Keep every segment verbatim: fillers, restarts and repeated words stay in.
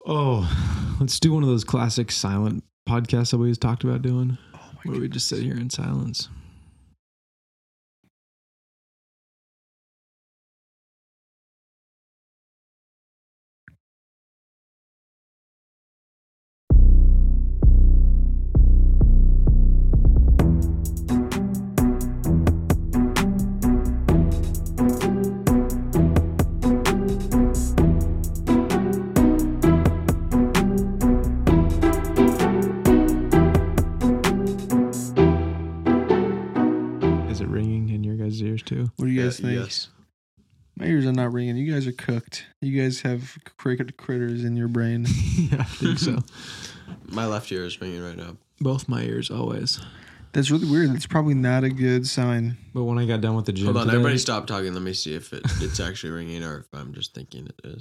Oh, let's do one of those classic silent podcasts that we always talked about doing. Oh my where goodness. we just sit here in silence. Too. What do you guys Yeah, think? yes. My ears are not ringing. You guys are cooked. You guys have cricket critters in your brain. Yeah, I think so. My left ear is ringing right now. Both my ears always. That's really weird. That's probably not a good sign. But when I got done with the gym, Hold on, today, everybody stop talking. Let me see if it, it's actually ringing or if I'm just thinking it is.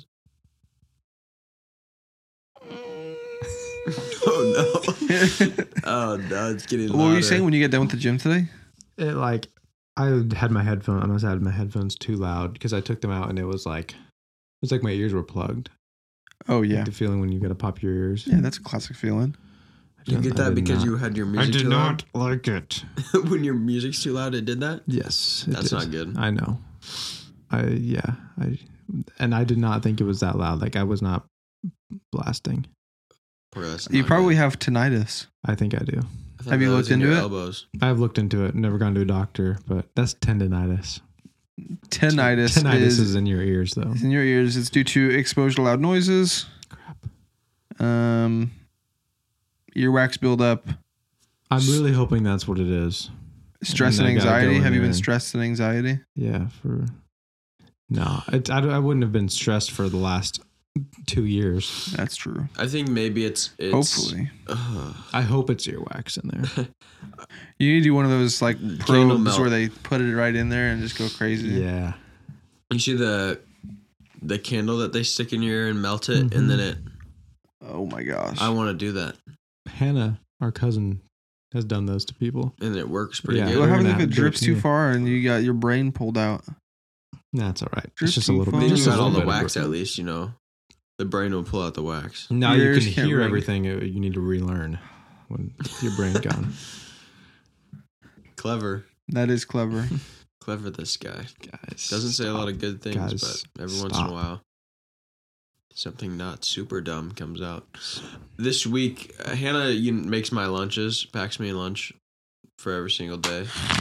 Oh no! Oh no! It's getting. What were you louder. saying when you get done with the gym today? it like I had my headphone. I must have had my headphones too loud because I took them out and it was like it was like my ears were plugged. Oh Like yeah, the feeling when you gotta pop your ears. yeah. That's a classic feeling. Did you I get that did because not. you had your music I did too not like it. loud? When your music's too loud, it did that? Yes, it That's did. not good. I know. I yeah. I and I did not think it was that loud. Like I was not blasting. Poor, that's You not probably good. have tinnitus. I think I do. I thought have you that looked was in into your it? Elbows. I've looked into it. Never gone to a doctor, but that's tendonitis. Tinnitus, Tinnitus is, is in your ears, though. is in your ears. It's due to exposure to loud noises, Crap. um, earwax buildup, I'm really hoping that's what it is. stress And and I gotta go anxiety. in Have you there been and- stressed and anxiety? Yeah. For no, it, I, I wouldn't have been stressed for the last two years. That's true. I think maybe it's. it's Hopefully, Ugh. I hope it's earwax in there. you need to do one of those like Candle probes melt. where they put it right in there and just go crazy. Yeah. You see the the candle that they stick in your ear and melt it, and then it. Oh my gosh. I want to do that, Hannah, our cousin, has done those to people. and it works pretty Yeah. good. What We're happens gonna if it have to do it drips to too me. far and you got your brain pulled out? That's all right. Drip It's just a too little far. bit. They just just a got all little the bit of wax it. at least, you know. The brain will pull out the wax. Now Your you ears can can't hear ring. everything. uh, You need to relearn when your brain's gone. Clever, That is clever. clever. This guy Guys, doesn't say a lot of stop. good things, Guys, but every once in stop. a while, something not super dumb comes out. This week, uh, Hannah you, makes my lunches, packs me lunch for every single day.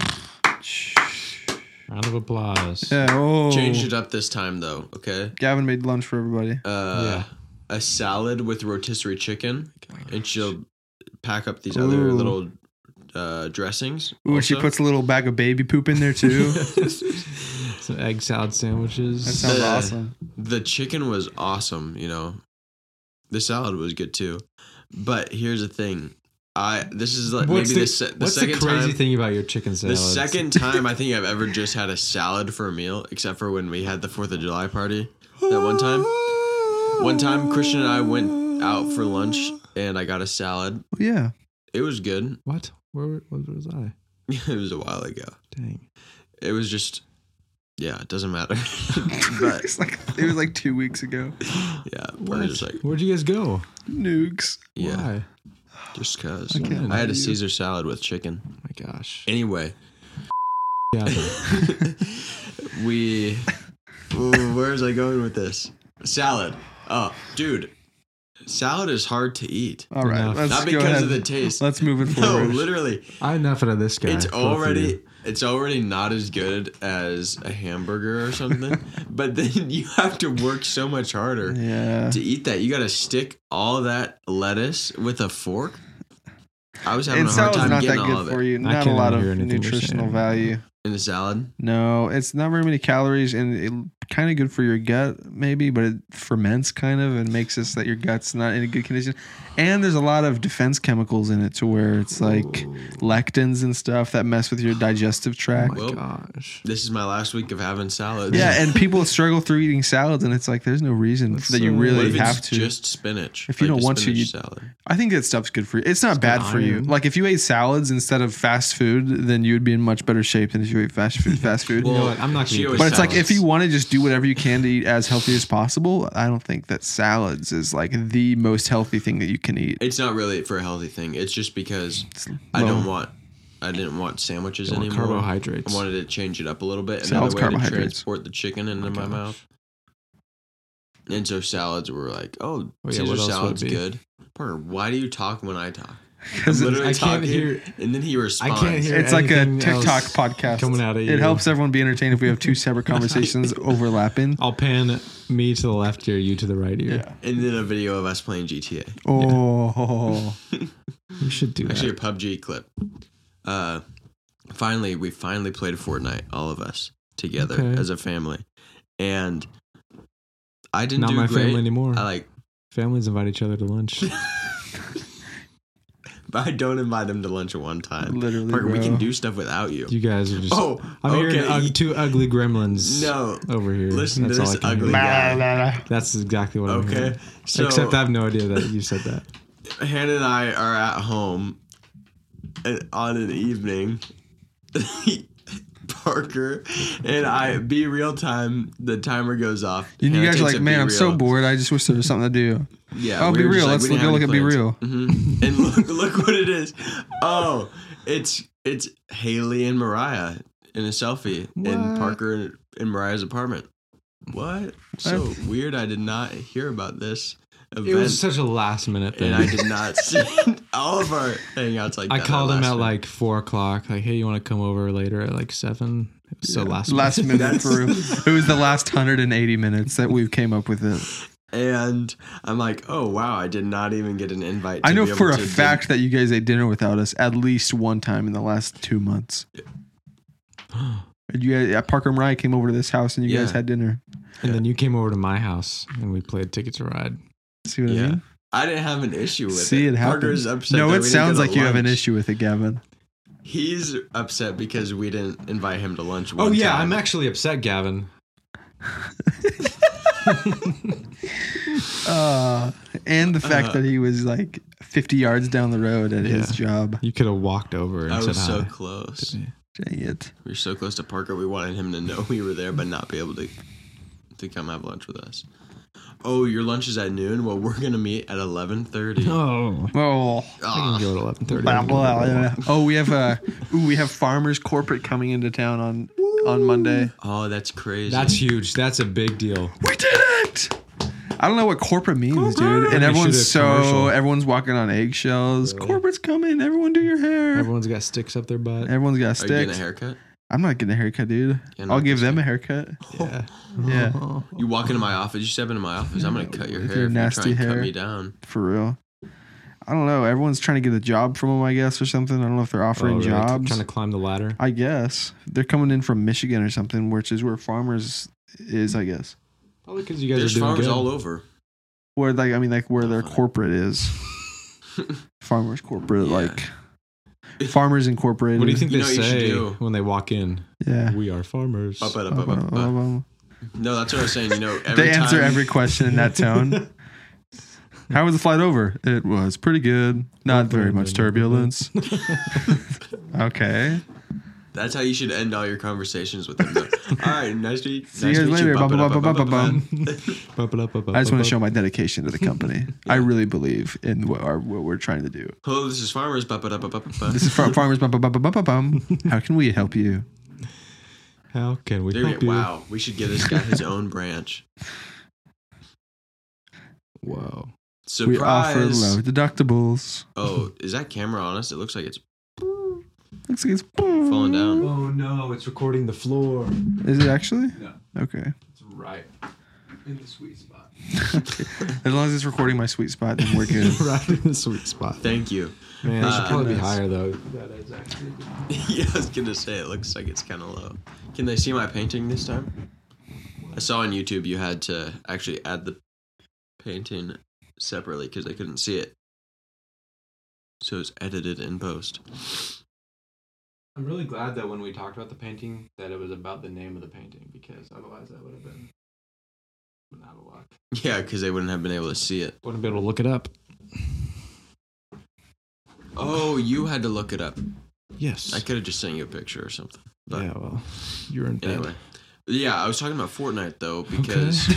Round of applause. Yeah. Oh. Changed it up this time though. Okay. Gavin made lunch for everybody. Uh, a salad with rotisserie chicken, and she'll pack up these other Ooh. little uh, dressings. Ooh, she also. puts a little bag of baby poop in there too. Some egg salad sandwiches. That sounds The- awesome. The chicken was awesome, you know. The salad was good too. But here's the thing. I this is like what's maybe the, the, se- the what's second the crazy time thing about your chicken the salad? second time I think I've ever just had a salad for a meal, except for when we had the fourth of July party. That one time. One time Christian and I went out for lunch and I got a salad. Yeah. It was good. What? Where, where was I? It was a while ago. Dang. It was just yeah, it doesn't matter. But it's like it was like two weeks ago. Yeah, What? probably just like Where'd you guys go? Nukes. yeah, Why? just cause I can't I had a believe- Caesar salad with chicken. Oh my gosh. Anyway, Yeah. we Ooh, where was I going with this? Salad. Oh, dude, salad is hard to eat. All right. Enough. Let's Not go because ahead. of the taste. Let's move it No, forward. literally, I enough out of this guy. it's Both of already you. it's already not as good as a hamburger or something. But then you have to work so much harder Yeah. to eat that. You got to stick all that lettuce with a fork. I was having And a hard salad's time not that getting all good of for it you. I Not a can't lot of hear anything you're nutritional saying. value. in a salad. No, it's not very many calories, and it kind of good for your gut, maybe, but it ferments kind of and makes it so that your gut's not in a good condition. And there's a lot of defense chemicals in it to where it's like lectins and stuff that mess with your digestive Oh tract. my Well, gosh. This is my last week of having salads. Yeah, and people struggle through eating salads, and it's like there's no reason That's that you so- what really if it's have to. just spinach? If you Like don't a want to, spinach you- salad. I think that stuff's good for you. It's not It's got bad for you. iron. Like if you ate salads instead of fast food, then you would be in much better shape than if you enjoy fast food. Fast food. You know Well, what? I'm not she gonna. always But it's like if salads. you want to just do whatever you can to eat as healthy as possible, I don't think that salads is like the most healthy thing that you can eat. It's not really for a healthy thing. It's just because It's I don't low. want. I didn't want sandwiches You want anymore. carbohydrates. I wanted to change it up a little bit, and Salad's then a way to carbohydrates. transport the chicken into Oh my my gosh. mouth. And so salads were like, oh, yeah, Caesar what else would it salad's be? good. Parker, why do you talk when I talk? I'm 'Cause it's- literally I can't talking, hear- and then he responds. can't hear- It's like a anything TikTok else podcast. coming out of you. It helps everyone be entertained if we have two separate conversations overlapping. I'll pan me to the left ear, you to the right ear. And then a video of us playing G T A. Oh, You should do Actually, a that. P U B G clip. Uh, finally, we finally played Fortnite, all of us together Okay. as a family, and I didn't Not do my great. family anymore. I like, Families invite each other to lunch. but I don't invite them to lunch at one time. literally, Parker, we bro. can do stuff without you. You guys are just. Oh, I'm okay. hearing ug- two ugly gremlins. No, over here. listen to That's all this I can ugly hear. guy. Blah, blah, blah. That's exactly what I'm Okay, hearing. so Except I have no idea that you said that. Hannah and I are at home and on an evening. Parker and I be real time. The timer goes off. And you Hannah guys are takes like, a man, Be I'm so Real. bored. I just wish there was something to do. Yeah. Oh, we Be were just Real. like, Let's we didn't go have look any at Be plans. Real. Mhm. And look, look what it is. Oh, it's it's Haley and Mariah in a selfie in What? Parker and, and Mariah's apartment. What? So weird. I did not hear about this event. It was such a last minute thing. and I did not see all of our hangouts like I that. called that him last at minute. like four o'clock. Like, hey, you want to come over later at like seven? It was so Yeah. last last minute. minute for real. It was the last one hundred eighty minutes that we came up with it. And I'm like, oh wow, I did not even get an invite. To I know be able for a to do- fact that you guys ate dinner without us at least one time in the last two months. And you guys, yeah, Parker and Mariah came over to this house and you guys Yeah. had dinner. And then you came over to my house and we played Ticket to Ride. See what I Yeah. mean? I didn't have an issue with See, it. it happened. Parker's upset. No, that it we didn't sounds go to like you have an lunch. issue with it, Gavin. He's upset because we didn't invite him to lunch. Oh one yeah, time. I'm actually upset, Gavin. Uh, and the fact Uh, that he was like fifty yards down the road at his Yeah. job. You could have walked over and I said was so hi. close. to me. Dang it. We were so close to Parker. We wanted him to know we were there, but not be able to to come have lunch with us. Oh, your lunch is at noon. Well, we're gonna meet at eleven thirty. Oh, Oh. I can go at eleven thirty. Blah, blah, blah. Oh, we have uh, ooh, we have Farmers Corporate coming into town on on Monday. Oh, that's crazy. That's huge. That's a big deal. We did it! I don't know what corporate means, dude. Corporate! And We everyone's should have so commercial. everyone's walking on eggshells. Really? Corporate's coming. Everyone do your hair. Everyone's got sticks up their butt. Everyone's got Are you getting a sticks. haircut? I'm not getting a haircut, dude. Yeah, I'll not give this them a time. haircut. Yeah. Yeah. You walk into my office. You step into my office. I'm gonna cut your With hair. your if you try nasty and hair. Cut me down. For real. I don't know. Everyone's trying to get a job from them, I guess, or something. I don't know if they're offering Oh, really? jobs. Trying to climb the ladder. I guess. They're coming in from Michigan or something, which is where Farmers is, I guess. Probably because you guys There's are doing farmers good. all over. Where like I mean like where their Fine. corporate is. Farmers corporate, Yeah. like Farmers Incorporated. What do you think You they know what you should say do? when they walk in? Yeah. We are farmers. Ba- ba- da- ba- ba- ba. No, that's what I was saying. You know, every They answer time- every question in that tone. How was the flight over? It was pretty good. Not very much turbulence. Okay. That's how you should end all your conversations with them. though. All right, nice to meet, See nice you to guys meet later. Ba- ba- da- Bum, bum, ba- bum, ba- bum, ba. I just want to show my dedication to the company. I really believe in what, our, what we're trying to do. Hello, this is Farmers. Ba- ba- da- ba- ba- ba- ba. This is Far- Farmers. Bum, bum, bum, bum, bum, bum. How can we help you? How can we There we help go. you? Wow, we should give this guy his own branch. Whoa. We offer Surprise! low deductibles. Oh, is that camera on us? It looks like it's Looks like it's falling down. Oh no, it's recording the floor. Is it actually? No, Okay. it's right in the sweet spot. As long as it's recording my sweet spot, then we're good. Right in the sweet spot. Thank you. Man, it should Uh, probably be goodness. higher though. That is actually. Yeah, I was gonna say it looks like it's kind of low. Can they see my painting this time? I saw on YouTube you had to actually add the painting separately because they couldn't see it. So it's edited in post. I'm really glad that when we talked about the painting, that it was about the name of the painting because otherwise that would have been out of luck. Yeah, because they wouldn't have been able to see it. Wouldn't be able to look it up. Oh, you had to look it up. Yes. I could have just sent you a picture or something. But yeah, well, you're in bed. anyway, yeah, I was talking about Fortnite though because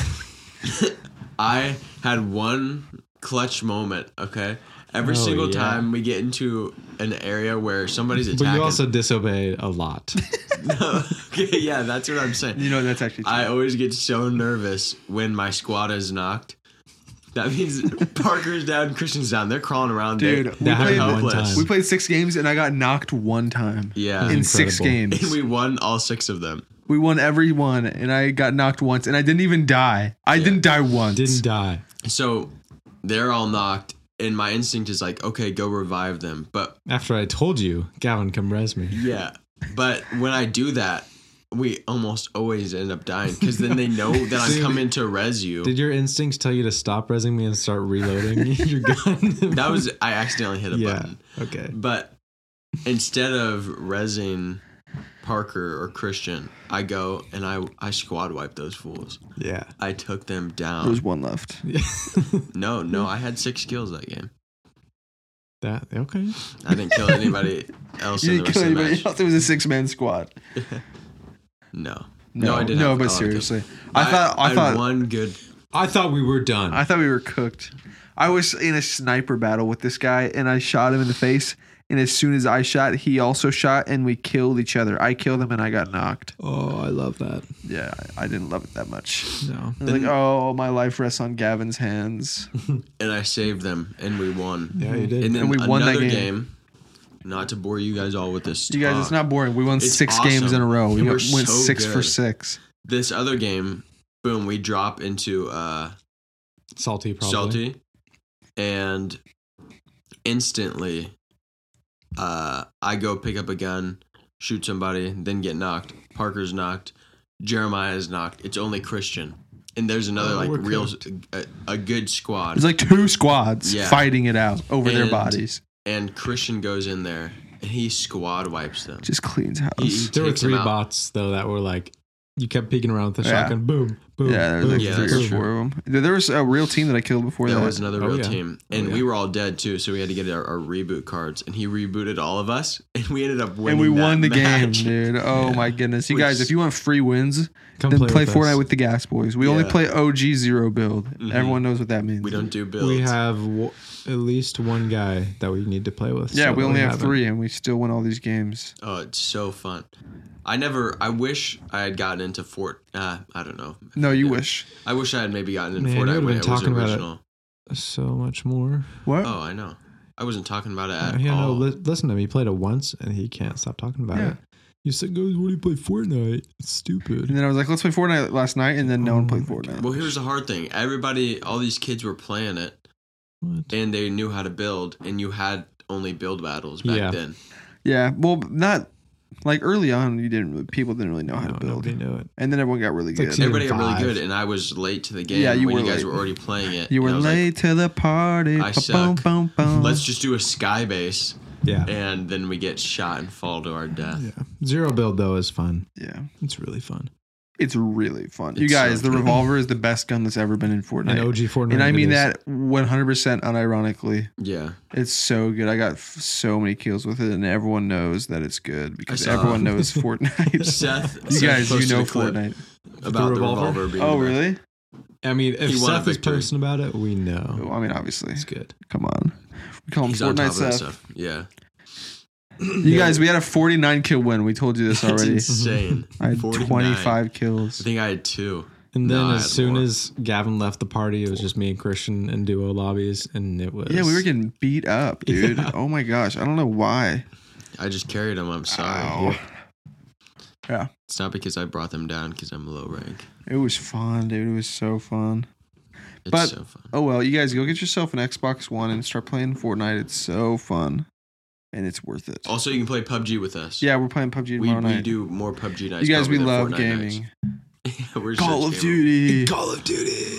I had one clutch moment. Okay, every Oh, single yeah. time we get into an area where somebody's attacking. But you also disobey a lot. No, okay, yeah, that's what I'm saying. You know, that's actually true. I always get so nervous when my squad is knocked. That means Parker's down, Christian's down. They're crawling around. Dude, They're, we they're played- helpless. One time. We played six games and I got knocked one time. Yeah. In That's six incredible. games. And we won all six of them. We won every one and I got knocked once and I didn't even die. I Yeah. didn't die once. Didn't die. So they're all knocked, and my instinct is like, okay, go revive them. But After I told you, Gavin, come res me. yeah, but when I do that, we almost always end up dying because then they know that I'm Dude, coming to res you. Did your instincts tell you to stop resing me and start reloading your gun? That was I accidentally hit a yeah. button. Okay. But instead of resing Parker or Christian, I go and I I squad wipe those fools. Yeah. I took them There down. was one left. No, no, I had six kills that game. That okay. I didn't kill anybody else You in the didn't rest kill of the anybody match. else. It was a six man squad. No. No, I didn't No, have but a lot of kills. seriously. I, thought I, had thought one good. I thought we were done. I thought we were cooked. I was in a sniper battle with this guy and I shot him in the face. And as soon as I shot, he also shot and we killed each other. I killed him and I got knocked. oh, I love that. Yeah, I I didn't love it that much. No. I was like, oh, my life rests on Gavin's hands. And I saved them, and we won. Yeah, you did. And then And we won that another game. game. Not to bore you guys all with this. You guys, talk, it's not boring. We won It's six games awesome. in a row. We And got, we're went so six for good. six. This other game, boom, we drop into uh, Salty, probably. Salty, and instantly, uh, I go pick up a gun, shoot somebody, then get knocked. Parker's knocked. Jeremiah is knocked. It's only Christian. And there's another Oh, like we're real cooked. a, a good squad. There's like two squads Yeah. fighting it out over their And- bodies. And Christian goes in there and he squad wipes them. Just cleans house. He- There were takes him three out. bots though that were like, you kept peeking around with the Yeah. shotgun. Boom, boom. yeah, there was boom, like Yeah, three that's or true. four of them. There there was a real team that I killed before There that. was another Oh, real yeah. team, Oh, and yeah. we were all dead too. So we had to get our, our reboot cards, and he rebooted all of us, and we ended up winning. and we that won the match. game, dude. Oh Yeah. my goodness. You Which- guys, if you want free wins, Come then play, play, with Fortnite us. with the Gas Boys. We only Yeah. play O G zero build. Mhm. Everyone knows what that means. We don't do builds. We have w- at least one guy that we need to play with. Yeah, so we only have haven't. three, and we still win all these games. Oh, it's so fun. I never. I wish I had gotten into Fort. Uh, I don't know. No, you Yeah. wish. I wish I had maybe gotten into Man, you Fortnite would've when been it was talking about it. original. So much more. What? Oh, I know. I wasn't talking about it at Uh, yeah, no, all. li- listen to him. He played it once and he can't stop talking about Yeah. it. You said, guys, what do you play Fortnite? It's stupid. And then I was like, let's play Fortnite last night, and then no Oh one played my Fortnite. Well, here's the hard thing. Everybody, all these kids were playing it, What? and they knew how to build, and you had only build battles back Yeah. then. Yeah, well, not like early on. You didn't. really- People didn't really know how No, to build, nobody knew it. and then everyone got really It's like good. season Everybody got really five. good, and I was late to the game Yeah, you when were you guys late. were already playing it. You and were I was like, late to the party. I Ba- suck. boom, boom, boom. let's just do a sky base, Yeah. and then we get shot and fall to our death. Yeah. Zero build, though, is fun. Yeah, It's really fun. it's really fun. you It's so guys, the fun. revolver is the best gun that's ever been in Fortnite, And O G Fortnite. and I it mean is. that one hundred percent unironically. Yeah. It's so good. I got f- so many kills with it, and everyone knows that it's good because I saw- everyone knows Fortnite. Seth, you Seth guys, you posted know a clip Fortnite. about the revolver? revolver, being Oh, the best. really? I mean, if He won a Seth is victory. posting about it, we know. Oh, I mean, obviously. It's good. Come on. We call him He's on top Fortnite of that Seth. stuff. Yeah. You guys, we had a forty-nine kill win. We told you this It's already. insane. I had forty-nine. twenty-five I kills. think I had two. And then No, I as had soon more. as Gavin left the party, it was just me and Christian in duo lobbies, and it was Yeah, we were getting beat up, dude. Yeah. Oh my gosh. I don't know why. I just carried them. I'm sorry. Ow. Yeah. It's not because I brought them down because I'm low rank. It was fun, dude. It was so fun. It's But- so fun. Oh well, you guys go get yourself an Xbox One and start playing Fortnite. It's so fun. And it's worth it. Also, you can play P U B G with us. Yeah, we're playing P U B G we, tomorrow we night. do more P U B G nights. You guys, probably we than love Fortnite gaming. nights. We're Call such of gamers. Duty. Call of Duty.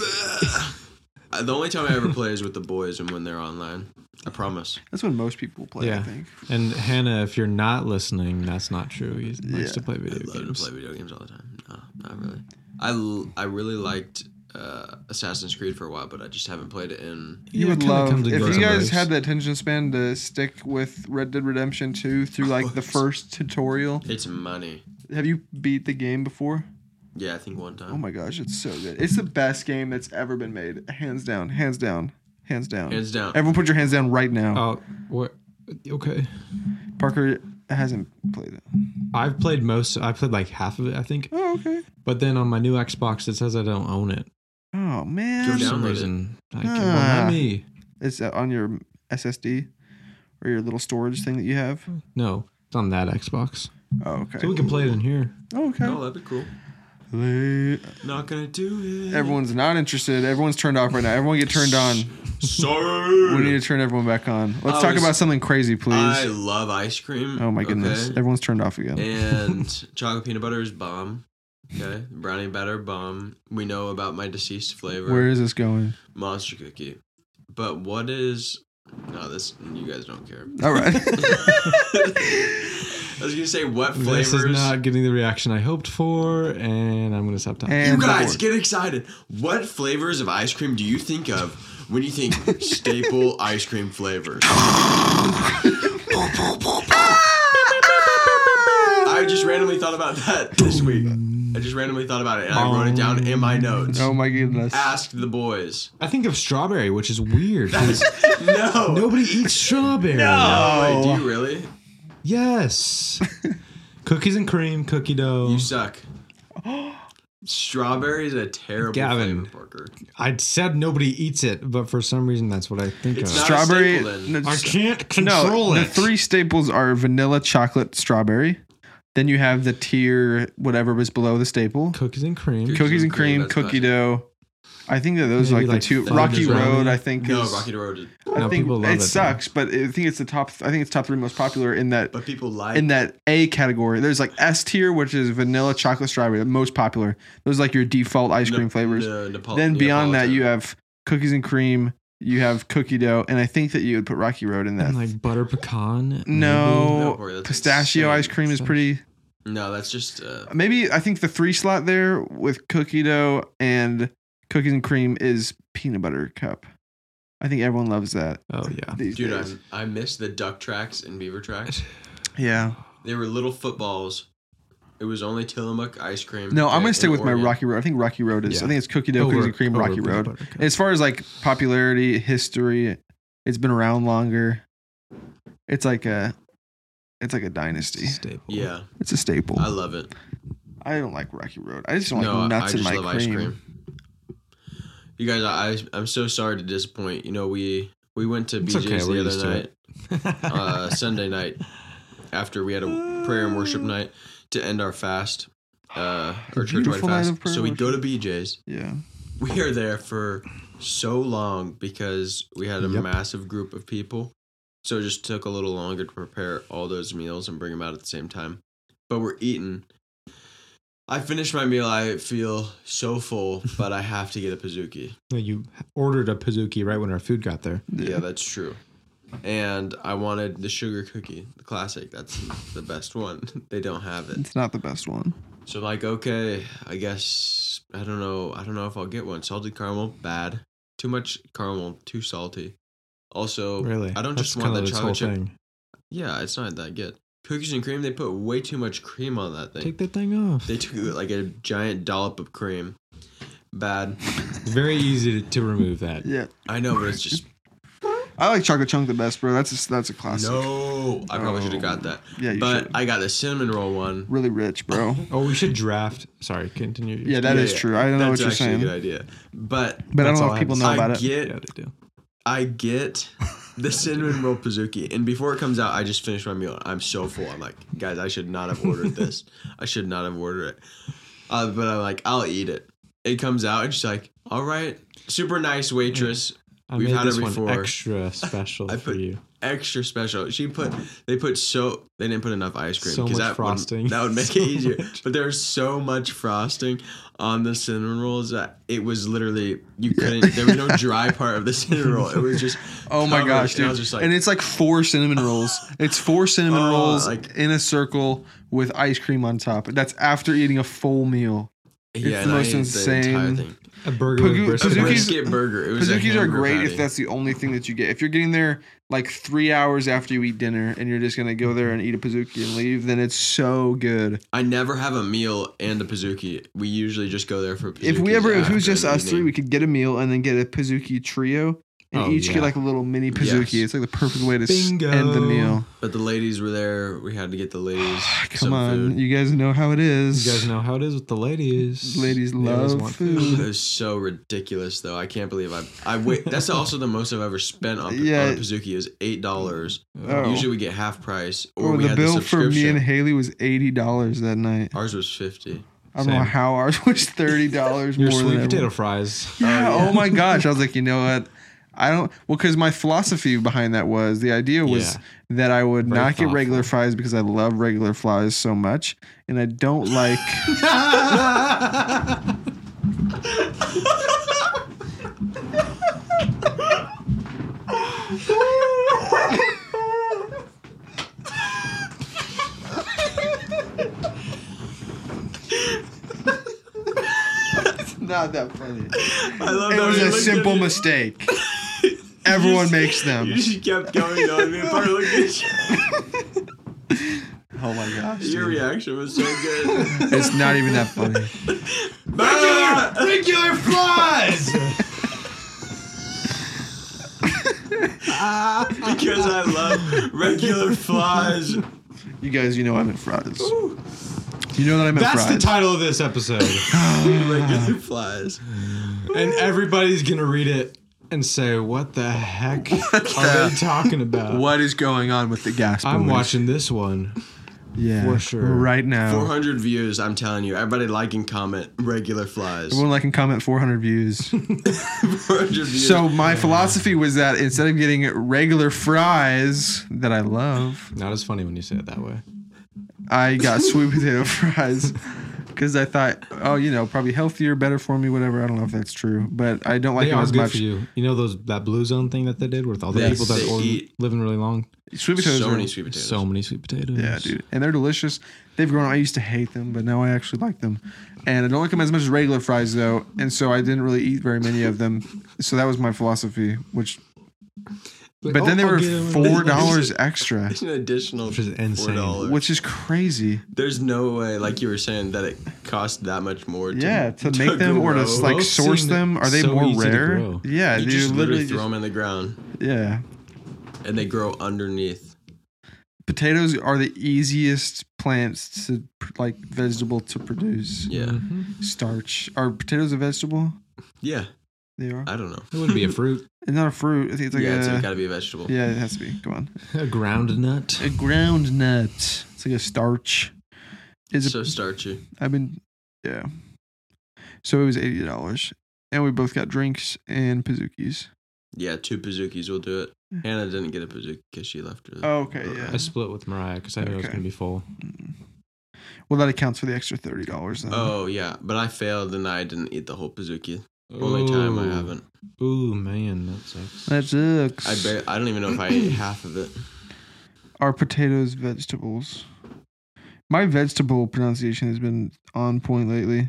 Uh, The only time I ever play is with the boys and when they're online. I promise. That's when most people play, I Yeah. think. And Hannah, if you're not listening, that's not true. He likes Yeah. to play I video love games. to play video games all the time. No, not really. I, l- I really liked uh, Assassin's Creed for a while, but I just haven't played it in. You Yeah, would it kinda love comes and if goes you in guys waves. had the attention span to stick with Red Dead Redemption two through like the first tutorial. It's money. Have you beat the game before? Yeah, I think one time. Oh my gosh, it's so good. It's the best game that's ever been made. Hands down, hands down, hands down. Hands down. Everyone put your hands down right now. Oh, what? Okay. Parker hasn't played it. I've played most. I played like half of it, I think. Oh, okay. But then on my new Xbox, it says I don't own it. Oh, Go man. For down. some Download it. reason, I can't. Ah. Well, not me. It's uh, on your S S D or your little storage thing that you have. No, it's on that Xbox. Oh, okay. So we can play it in here. Oh, okay. Oh, that'd be cool. Late. Not gonna do it. Everyone's not interested. Everyone's turned off right now. Everyone get turned on. Sorry. We need to turn everyone back on. Let's I talk was- about something crazy, please. I love ice cream. Oh my goodness. okay? Everyone's turned off again. And chocolate peanut butter is bomb. Okay. Brownie batter bomb. We know about my deceased flavor. Where is this going? Monster cookie. But what is no, this you guys don't care. All right. I was gonna say what This flavors is not getting the reaction I hoped for, and I'm gonna stop talking. you And guys forward. get excited. What flavors of ice cream do you think of when you think staple ice cream flavors? I just randomly thought about that this week. I just randomly thought about it and I wrote it down in my notes. Oh my goodness. Asked the boys. I think of strawberry, which is weird. 'cause No. Nobody eats strawberry. No. Wait, do you really? Yes. Cookies and cream, cookie dough. You suck. Strawberry is a terrible Gavin. flavor, Parker. I said nobody eats it, but for some reason that's what I think It's of. not- Strawberry. a staple, then. no, I s- can't no, control the it. three staples are vanilla, chocolate, strawberry. Then you have the tier, whatever was below the staple. Cookies and cream. Cookies Cookies and and cream, cream, that's cookie classic. dough. I think that those are Maybe like, like the two. fudge Rocky brownie. Road, I think. No, is, Rocky Road. Is, I No, think people love it it, though. sucks, but I think it's the top. I think it's top three most popular in that but people like in that A category. There's like S tier, which is vanilla, chocolate, strawberry, the most popular. Those are like your default ice cream Ne- flavors. ne- Nepal- Then beyond that, Neapolitan. you have cookies and cream. You have cookie dough, and I think that you would put Rocky Road in that. And like butter pecan. no, No, Corey, that's pistachio insane. ice cream is pretty. No, that's just uh, Maybe I think the three slot there with cookie dough and cookies and cream is peanut butter cup. I think everyone loves that. Oh yeah. These dude. days. I I miss the duck tracks and beaver tracks. Yeah. They were little footballs. It was only Tillamook ice cream. No, I'm in- gonna stick in with my Oregon. Rocky Road. I think Rocky Road is. Yeah. I think it's cookie dough, Over- cookies and cream, over Rocky peanut Road. butter cup. As far as like popularity, history, it's been around longer. It's like a, it's like a dynasty. Staple. Yeah, It's a staple. I love it. I don't like Rocky Road. I just don't no, like I- nuts I in just my love cream. ice cream. You guys, I I'm so sorry to disappoint. You know, we we went to It's B J's okay, we're the used other to night, it. uh, Sunday night, after we had a prayer and worship night to end our fast, uh, our church-wide beautiful night fast. of prayer So we and go to B J's. Yeah. We are there for so long because we had a Yep. massive group of people. So it just took a little longer to prepare all those meals and bring them out at the same time. But we're eating. I finished my meal. I feel so full, but I have to get a Pizookie. No, you ordered a Pizookie right when our food got there. Yeah, that's true. And I wanted the sugar cookie, the classic. That's the best one. They don't have it. It's not the best one. So I'm like, okay, I guess I don't know. I don't know if I'll get one. Salted caramel, bad. Too much caramel, too salty. Also, Really? I don't That's just want kinda the this chocolate chip. whole thing. Yeah, it's not that good. Cookies and cream, they put way too much cream on that thing. Take that thing off. They took like a giant dollop of cream. Bad. Very easy to, to remove that. Yeah. I know, but it's just I like chocolate chunk the best, bro. That's a, that's a classic. no. I probably should have got that. Yeah, you But should. I got the cinnamon roll one. Really rich, bro. Oh, we should draft. Sorry, continue. your Yeah, that is Yeah, yeah. true. I don't know what That's you're actually saying. a good idea. But But I That's don't know all if I people have know I about it. get Yeah, they do. I get the cinnamon roll Pizookie, and before it comes out, I just finished my meal. I'm so full. I'm like, guys, I should not have ordered this. I should not have ordered it. Uh, but I'm like, I'll eat it. It comes out, and she's like, all right, super nice waitress, I We've made had this it one before. extra special I for put you. extra special. She put, they put so, they didn't put enough ice cream So 'cause much that frosting. Would, that would make So it easier. much. But there's so much frosting on the cinnamon rolls that it was literally you couldn't. There was no dry part of the cinnamon roll. It was just. Oh my covered, gosh, and dude! I was just like, and it's like four cinnamon rolls. It's four cinnamon Oh, rolls like- in a circle with ice cream on top. That's after eating a full meal. yeah, it's and the I most ate the entire insane- thing. A burger Pagu- with A brisket. Pizookies- brisket burger. It was a Pizookies are hamburger great patty. if that's the only thing that you get. If you're getting there like three hours after you eat dinner and you're just gonna go there and eat a Pizookie and leave, then it's so good. I never have a meal and a Pizookie. We usually just go there for Pizookies. If we ever, if it was after just the us three, evening. we could get a meal and then get a Pizookie trio. And Oh, each yeah. get like a little mini Pizookie. Yes. It's like the perfect way to s- Bingo. end the meal. But the ladies were there. We had to get the ladies Come some on, food. you guys know how it is. You guys know how it is with the ladies. Ladies They always love want food. It was so ridiculous, though. I can't believe I. I wait. That's also the most I've ever spent on, Yeah. on a Pizookie. It was eight dollars. Oh. Usually we get half price, or Oh, we the had bill the for me subscription. and Haley was eighty dollars that night. Ours was fifty. I don't know Same. how ours was thirty dollars more Your sweet than potato everyone. fries. Yeah. Oh, yeah. Oh my gosh. I was like, you know what? I don't. Well, because my philosophy behind that was the idea was Yeah. that I would Very not get thoughtful. regular fries because I love regular fries so much, and I don't like. It's not that funny. I love It that was we a looked at simple it. mistake. Everyone You makes just- them. You just kept going on. Me and Parker looked at you. Oh my gosh. Your dude. reaction was so good. It's not even that funny. Regular, Regular flies. because I love regular flies. You guys, you know I meant fries. You know that I meant That's fries. the title of this episode, Regular flies. and everybody's gonna read it and say, "What the heck are the- they talking about?" What is going on with the gas? I'm boys? watching this one. yeah, for sure. right now. four hundred views. I'm telling you. Everybody like and comment regular flies. Everyone like and comment four hundred views. four hundred views. So my philosophy was that instead of getting regular fries that I love, Not as funny when you say it that way. I got sweet potato fries because I thought, oh, you know, probably healthier, better for me, whatever. I don't know if that's true, but I don't like They them are as good much. for you. You know those that blue zone thing that they did with all the Yes, people that they are eat- living really long. Sweet potatoes so are many sweet potatoes. So many sweet potatoes. Yeah, dude. And they're delicious. They've grown. I used to hate them, but now I actually like them. And I don't like them as much as regular fries, though. And so I didn't really eat very many of them. So that was my philosophy, which. Like, But then oh, they I'll were get 'em. four dollars extra, It's an additional Which is insane. four dollars. which is crazy. There's no way, like you were saying, that it cost that much more. To, Yeah, to make them or to grow. like Both source seem them. Are they so more easy to rare? grow. Yeah, You dude. just Literally, literally just, throw them in the ground, yeah. and they grow underneath. Potatoes are the easiest plants to like vegetable to produce. Yeah, Mhm. Starch. Are potatoes a vegetable? yeah. They are. I don't know. It wouldn't be a fruit. It's not a fruit. I think it's like yeah, a. it's got to be a vegetable. yeah, it has to be. Come on. A ground nut. A ground nut. It's like a starch. Is it? So starchy. I've been. Yeah. So it was eighty dollars, and we both got drinks and Pizookies. Yeah, two Pizookies will do it. Yeah. Hannah didn't get a Pizookie because she left her. Oh, okay, her- yeah. I split with Mariah because I knew it was Okay. going to be full. Mm. Well, that accounts for the extra thirty dollars. Then. Oh yeah, but I failed and I didn't eat the whole Pizookie. Only time I Ooh. haven't. Ooh, man, that sucks. That sucks. I bar- I don't even know if I ate half of it. Are potatoes vegetables? My vegetable pronunciation has been on point lately.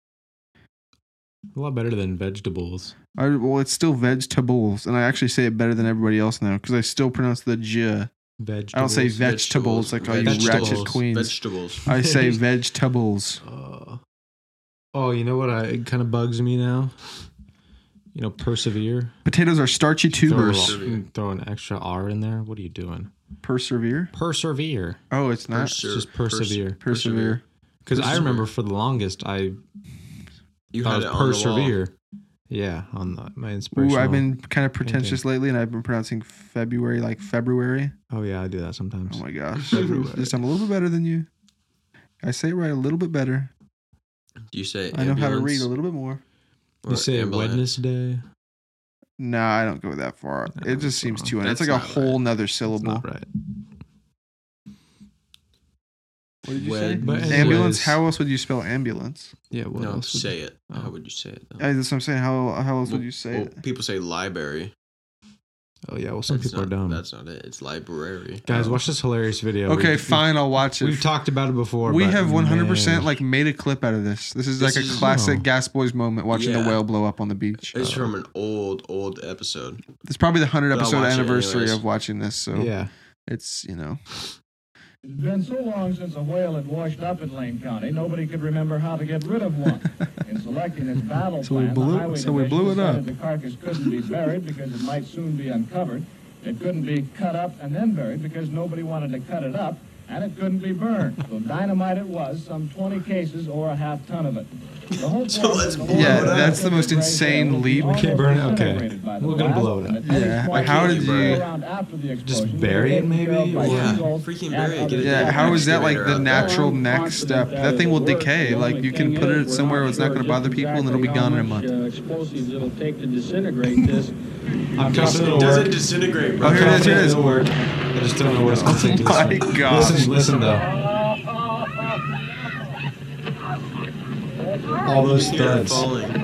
A lot better than vegetables. I, well, it's still vegetables, and I actually say it better than everybody else now because I still pronounce the j. Vegetables. I don't say vegetables, like all you Vegetables. ratchet queens. Vegetables. I say vegetables. Uh, oh, you know what? I, it kind of bugs me now. You know, persevere. Potatoes are starchy Throw, a tubers. little- you can throw an extra R in there. What are you doing? Persevere? Persevere. Oh, it's not. Perser- It's just persevere. Persevere. Because I Persevere. remember for the longest, I You thought had it it was on the wall. persevere. Yeah, on the, my Ooh, inspiration. I've been kind of pretentious lately, and I've been pronouncing February like February. Oh yeah, I do that sometimes. Oh my gosh. February. Just I'm a little bit better than you. I say it right a little bit better. Do you say I know how to read ambulance a little bit more. or You say ambulance? Wednesday. No, I don't go that far. No, it just that's seems wrong. too. It's That's like a not whole right. nother It's syllable. not right. What did you Wed- say? But Ambulance. anyways- How else would you spell ambulance? Yeah. What No, else would say you- it. Oh. How would you say it? Though? I, that's what I'm saying. How how else would Well- you say well, it? People say library. Oh yeah, well some That's people not, are dumb. That's not it. It's library. Guys, watch this hilarious video. Okay, We've- fine, I'll watch it. We've talked about it before. We but have one hundred percent man. like made a clip out of this. This is This like a is- classic no. Gas Boys moment watching the Yeah. whale blow up on the beach. It's from an old, old episode. It's probably the one hundred But I'll episode watch it anniversary anyways. of watching this, so Yeah. it's, you know. It's been so long since a whale had washed up in Lane County, nobody could remember how to get rid of one. In selecting its battle So we plan, blew- the highway so we division blew it up. decided the carcass couldn't be buried because it might soon be uncovered. It couldn't be cut up and then buried because nobody wanted to cut it up, and it couldn't be burned. So dynamite it was, some twenty cases or a half ton of it. The whole So point let's was blow the Yeah, whole that's the of most gray insane whale would be leap. We can't burn it? almost Okay. disintegrated by the We're gonna blast, blow it and up. at any Yeah, point how it did would you- go around after the Just explosion, bury it, taken care of maybe? by Yeah, seagulls freaking and bury it. Get other it Yeah, Yeah, how is that like excavator the out there. natural next step? That thing will decay. Like you can put it somewhere where it's not going to bother people and it'll be gone in a month. Explosives it'll take to disintegrate this. I'm confident it'll It doesn't work. disintegrate, bro. Oh, here it is, here it Confident is. it'll work. I just don't know what it's going to take to My disintegrate. gosh. Listen, listen though. All those Hear it thuds. falling.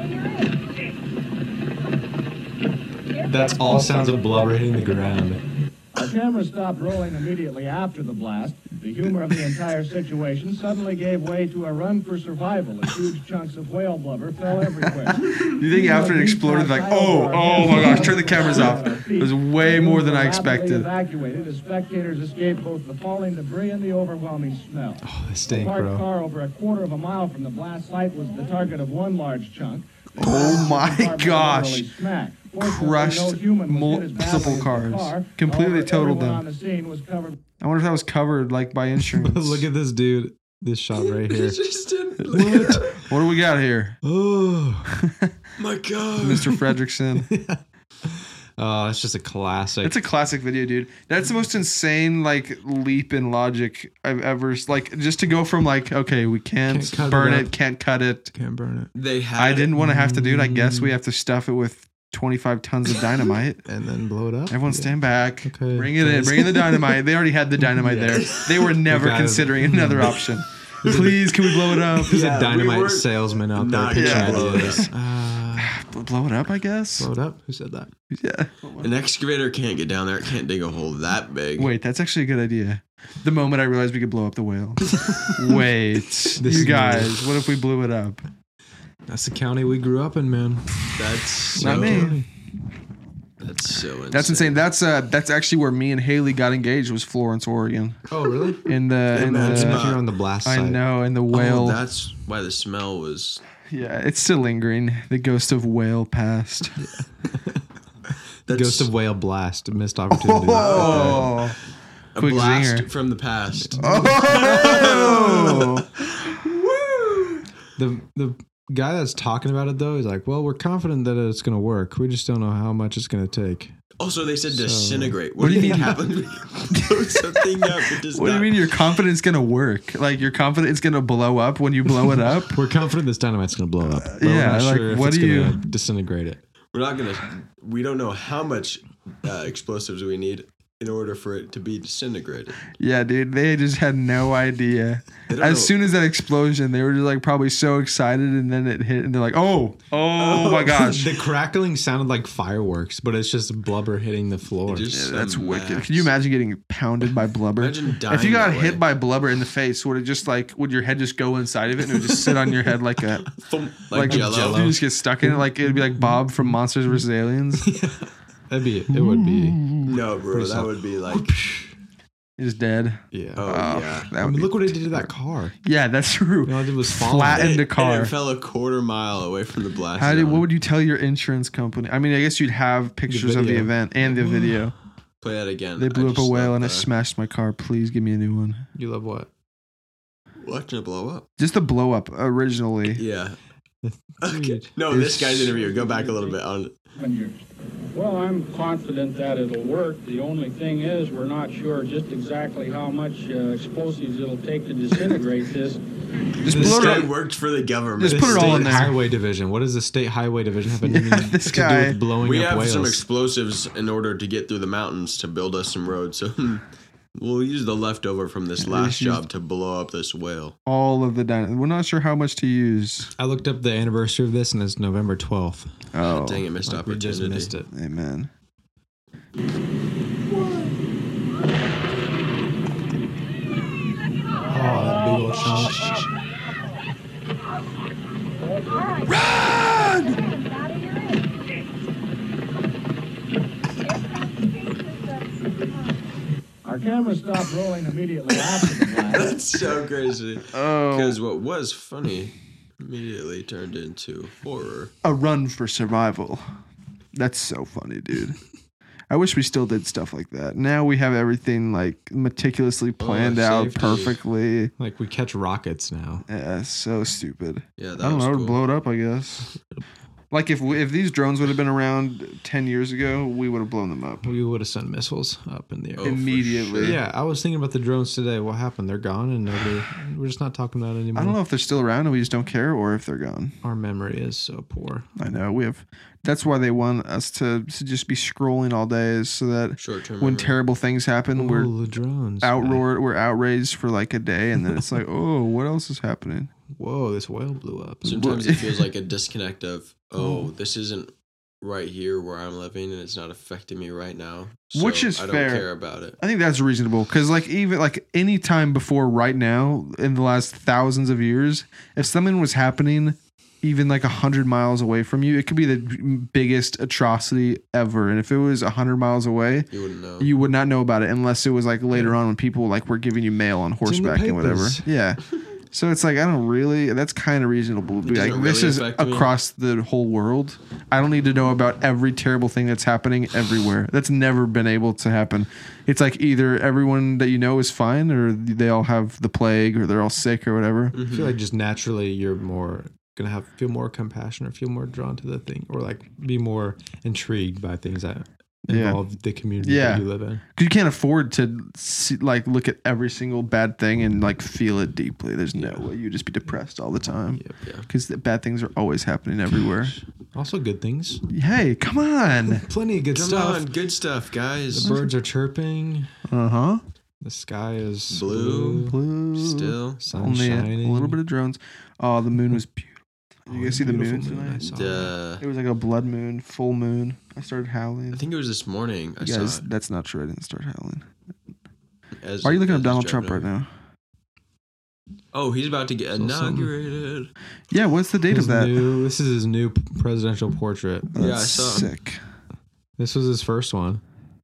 That's all sounds of blubber hitting the ground. Our camera stopped rolling immediately after the blast. The humor of the entire situation suddenly gave way to a run for survival as huge chunks of whale blubber fell everywhere. You think after it exploded, like, oh, oh my gosh, turn the cameras off. It was way more than I expected. Evacuated as spectators escaped both the falling debris and the overwhelming smell. Oh, they The stink, parked bro. car over a quarter of a mile from the blast site was the target of one large chunk. The Oh my compartment gosh. literally smacked. Fortunately, Crushed no human was hit as badly multiple as the cars. car. Completely However, totaled everyone them. on the scene was covered. I wonder if that was covered like by insurance. Look at this dude. This shot right here. It just didn't. What? What do we got here? Oh. My God. Mister Fredrickson. Oh, it's just a classic. It's a classic video, dude. That's the most insane like leap in logic I've ever like just to go from like, okay, we can't, Can't cut it burn up. it, can't cut it. Can't burn it. They had. I didn't want to have to do it. I guess we have to stuff it with twenty-five tons of dynamite. And then blow it up. Everyone Yeah. stand back. Okay, Bring it in. thanks. Bring in the dynamite. They already had the dynamite there. They were never guys- considering another option. Please, can we blow it up? There's Yeah, a we dynamite weren't salesman out there not pitching gonna blow it ideas. Uh, Blow it up, I guess. blow it up? Who said that? Yeah. An excavator can't get down there. It can't dig a hole that big. Wait, that's actually a good idea. The moment I realized we could blow up the whale. Wait, This you is guys, what if we blew it up? That's the county we grew up in, man. That's so. Not me. That's so insane. That's insane. That's uh, that's actually where me and Haley got engaged. Was Florence, Oregon. Oh, really? In the in Imagine the if You're on the blast I site. know in the Oh, whale. that's why the smell was. Yeah, it's still lingering. The ghost of whale past. The That's Ghost of Whale Blast. Missed opportunity. Oh, a quick blast zinger. from the past. oh. The the guy that's talking about it though is like, well, we're confident that it's gonna work. We just don't know how much it's gonna take. Also, they said So- disintegrate. What, What do do you you think happens when you blow something up? It does What do you not- mean? You're confident it's gonna work? Like you're confident it's gonna blow up when you blow it up? We're confident this dynamite's gonna blow up. But yeah, we're not like, sure if what it's do gonna you- disintegrate it. We're not gonna. We don't know how much uh, explosives we need in order for it to be disintegrated. Yeah, dude, they just had no idea. They don't As know- soon as that explosion, they were just like probably so excited, and then it hit, and they're like, "Oh, oh, my gosh!" The crackling sounded like fireworks, but it's just blubber hitting the floor. It just- Yeah, that's Some wicked. max. Can you imagine getting pounded by blubber? Imagine dying if you got that hit way. by blubber in the face, would it just like would your head just go inside of it and it would just sit on your head like a Thump, like, like, Jello. You just get stuck in it like it'd be like Bob from Monsters versus Aliens. That'd be. It would be. No, bro, Pretty that soft. would be like. He's dead. Yeah. Oh, Oh, yeah. that I would mean, be, look what it did to that car. yeah, that's true. You know, it was falling. Flattened And the it- car. And it fell a quarter mile away from the blast. How did? zone. What would you tell your insurance company? I mean, I guess you'd have pictures of the video. event and the video. Play that again? They blew I up a just whale love and it the- smashed my car. Please give me a new one. You love what? Watching it blow up. Just the blow up originally. Yeah. Okay. Dude. No, this guy's interview. Go back a little bit on. Well, I'm confident that it'll work. The only thing is, we're not sure just exactly how much uh, explosives it'll take to disintegrate this. Just This blow it guy up. worked for the government. Just The put it all State in there. Highway Division. What does the State Highway Division have anything Yeah, this to guy- do with blowing We up have whales? some explosives in order to get through the mountains to build us some roads. So we'll use the leftover from this Yeah, last just use- job to blow up this whale. All of the dynamite. We're not sure how much to use. I looked up the anniversary of this, and it's November twelfth. Oh, Dang it, missed Like we just opportunity. missed it. amen. Oh, that big old chunk. Our camera stopped rolling immediately after the blast. That's so crazy. Oh, Because what was funny immediately turned into horror. a run for survival. That's so funny, dude. I wish we still did stuff like that. Now we have everything like meticulously planned out safety. perfectly. Like we catch rockets now. Yeah, so stupid. Yeah, that I don't was know, it cool. would blow it up, I guess. Like if we, if these drones would have been around ten years ago, we would have blown them up We would have sent missiles up in the air. Oh, for immediately. sure. Yeah, I was thinking about the drones today. What happened? They're gone, and nobody. We're just not talking about it anymore. I don't know if they're still around and we just don't care, or if they're gone. Our memory is so poor. I know we have. That's why they want us to, to just be scrolling all day, is so that Short-term when memory. terrible things happen, we're Oh, the drones. outroared, we're outraged for like a day, and then it's like, oh, what else is happening? Whoa, this whale blew up. Sometimes it feels like a disconnect of, oh, this isn't right here where I'm living and it's not affecting me right now. So Which is I don't fair. care about it. I think that's reasonable because, like, even like any time before right now in the last thousands of years, if something was happening even like a hundred miles away from you, it could be the biggest atrocity ever. And if it was a hundred miles away, You wouldn't know. you would not know about it unless it was like later on when people like were giving you mail on in the horseback and whatever. papers. Yeah. So it's like I don't really. That's kind of reasonable. Be doesn't like this really is affect me. across the whole world. I don't need to know about every terrible thing that's happening everywhere. That's never been able to happen. It's like either everyone that you know is fine, or they all have the plague, or they're all sick, or whatever. I feel like just naturally you're more gonna have feel more compassion or feel more drawn to the thing or like be more intrigued by things that Yeah. involve the community Yeah. that you live in. Because you can't afford to see, like look at every single bad thing and like feel it deeply. There's no way you just be depressed all the time. Yep. Yeah. Because the bad things are always happening everywhere. Also good things. Hey, come on. Plenty of good Come stuff. on, good stuff, guys. The birds are chirping. Uh huh. The sky is Blue. Blue. Still. Sun Only a shining. little bit of drones. Oh, the moon was beautiful. Did you guys see the Beautiful moon moon, I tonight? saw The, It was like a blood moon, full moon. I started howling. I think it was this morning. I You guys, saw it. that's not true. I didn't start howling. As Why are you looking as at Donald it's Trump right driving now? over. Oh, he's about to get Saw something. inaugurated. Yeah, what's the date His of that? new- this is his new p- presidential portrait. That's Yeah, I saw. sick. This was his first one.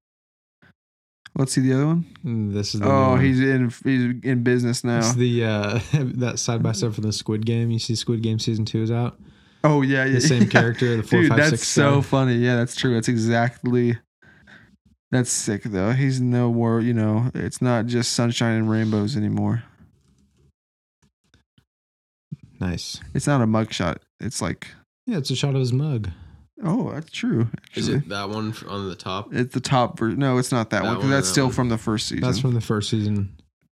Let's see the other one. And this is the new Oh, one. he's in he's in business now. It's the uh, that side by side from the Squid Game. You see, Squid Game season two is out. Oh yeah, yeah. The same yeah. character, the four, Dude, five, that's six, so seven. funny. Yeah, that's true. That's exactly. That's sick though. He's no more. You know, it's not just sunshine and rainbows anymore. Nice. It's not a mugshot. It's like, Yeah, it's a shot of his mug. oh, that's true. Is Actually, it that one f- on the top? it's the top version. No, it's not that, That one. 'cause one or that's that still one? from the first season. That's from the first season,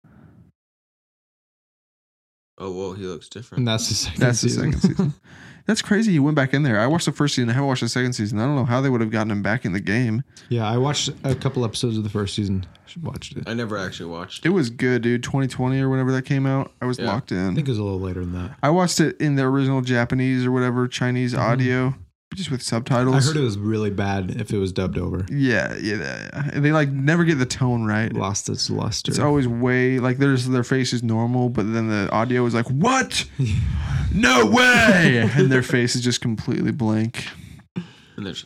Oh, whoa, he looks and different. that's the second. That's the season. second season. That's crazy. He went back in there. I watched the first season. I haven't watched the second season. I don't know how they would have gotten him back in the game. Yeah, I watched a couple episodes of the first season. Watched it. I never actually watched It it. was good, dude. twenty twenty or whenever that came out, I was Yeah. locked in. I think it was a little later than that. I watched it in the original Japanese or whatever Chinese audio, just with subtitles. Mm-hmm. I heard it was really bad if it was dubbed over. Yeah, yeah, yeah. And they like never get the tone right. Lost its luster. It's always way like there's their face is normal, but then the audio is like, "What? No way!" And their face is just completely blank. And there's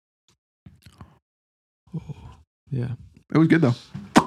Yeah. It was good though.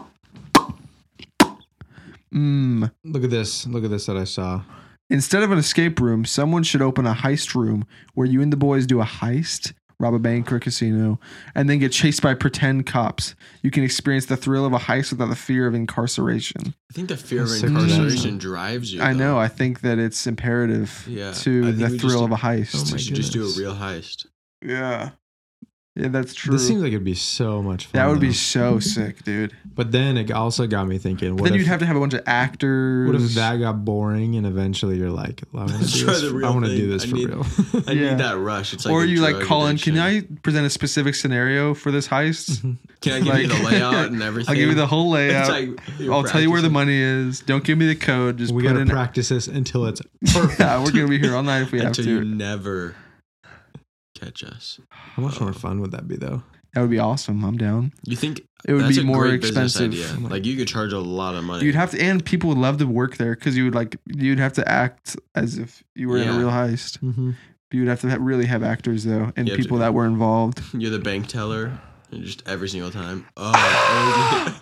Mm. Look at this. Look at this that I saw. Instead of an escape room, someone should open a heist room where you and the boys do a heist, rob a bank or a casino, and then get chased by pretend cops. You can experience the thrill of a heist without the fear of incarceration. I think the fear of That's so incarceration drives you. I know. though. I think that it's imperative Yeah, I to think the we just thrill do- of a heist. Oh We my should just do a goodness. real heist. Yeah. Yeah, that's true. This seems like it'd be so much fun. that would be though. so sick, dude. But then it also got me thinking. What then if, you'd have to have a bunch of actors. What if that got boring and eventually you're like, I want to Let's do try this. the For, real I want to thing. do this I for need- real. I Yeah. need that rush. It's like or a you like drug call in, can addiction. I present a specific scenario for this heist? Can I give you like- the layout and everything? I'll give you the whole layout. It's like you're I'll tell you where the practicing. money is. Don't give me the code. Just we put gotta in. practice this until it's perfect. Yeah, we're gonna be here all night if we have until you to. never catch us. How much more fun would that be though? That would be awesome. I'm down. You think It would that's be a more great business expensive. idea. Like you could charge a lot of money. You'd have to, and people would love to work there because you would like you'd have to act as if you were in Yeah. a real heist. Mm-hmm. You would have to ha- really have actors though, and You have people to- that were involved. You're the bank teller, and just every single time. Oh,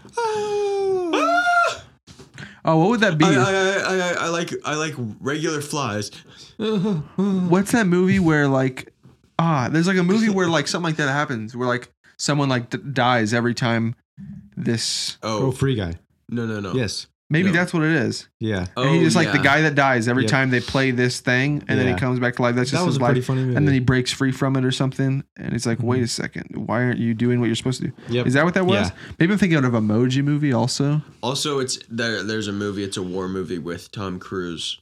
Oh, what would that be? I, I, I, I, I like I like regular flies. What's that movie where like ah, there's like a movie where like something like that happens, where like someone like d- dies every time this. Oh, Oh Free Guy. no no no. Yes. Maybe No. that's what it is. Yeah. Oh, and he's just like the yeah. guy that dies every Yep. time they play this thing, and then Yeah. he comes back to life. That's just That was his a pretty life. funny movie. And then he breaks free from it or something, and it's like, Mhm. wait a second, why aren't you doing what you're supposed to do? Yep. Is that what that was? Yeah. Maybe I'm thinking of Emoji Movie also. Also, it's there. There's a movie. It's a war movie with Tom Cruise.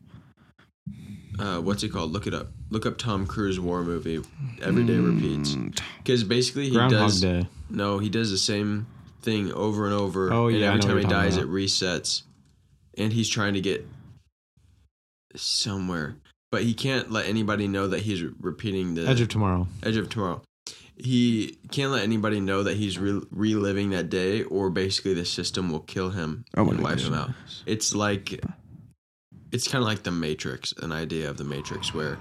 Uh, what's it called? Look it up. Look up Tom Cruise war movie. Every day repeats. Mm, Because basically he Groundhog does. Day. No, he does the same thing over and over. Oh, and yeah, I every know time what he you're talking dies, about. it resets, and he's trying to get somewhere, but he can't let anybody know that he's repeating the Edge of Tomorrow. Edge of Tomorrow. He can't let anybody know that he's re- reliving that day, or basically the system will kill him Oh my and wipe gosh. him out. It's like, it's kind of like the Matrix, an idea of the Matrix where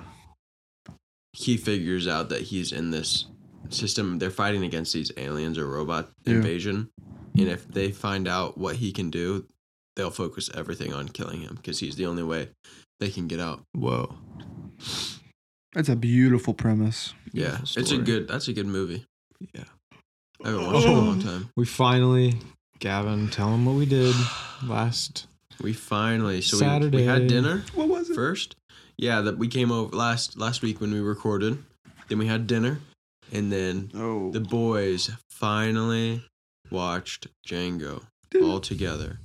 he figures out that he's in this system. They're fighting against these aliens or robot Yeah. invasion, and if they find out what he can do, they'll focus everything on killing him because he's the only way they can get out. Whoa. That's a beautiful premise. Yeah, Beautiful it's a story. good. That's a good movie. Yeah. I haven't watched it in a long time. We finally, Gavin, tell him what we did last. We finally so we, Saturday. we had dinner What was it? first. Yeah, that we came over last last week when we recorded. Then we had dinner, and then Oh, the boys finally watched Django all together.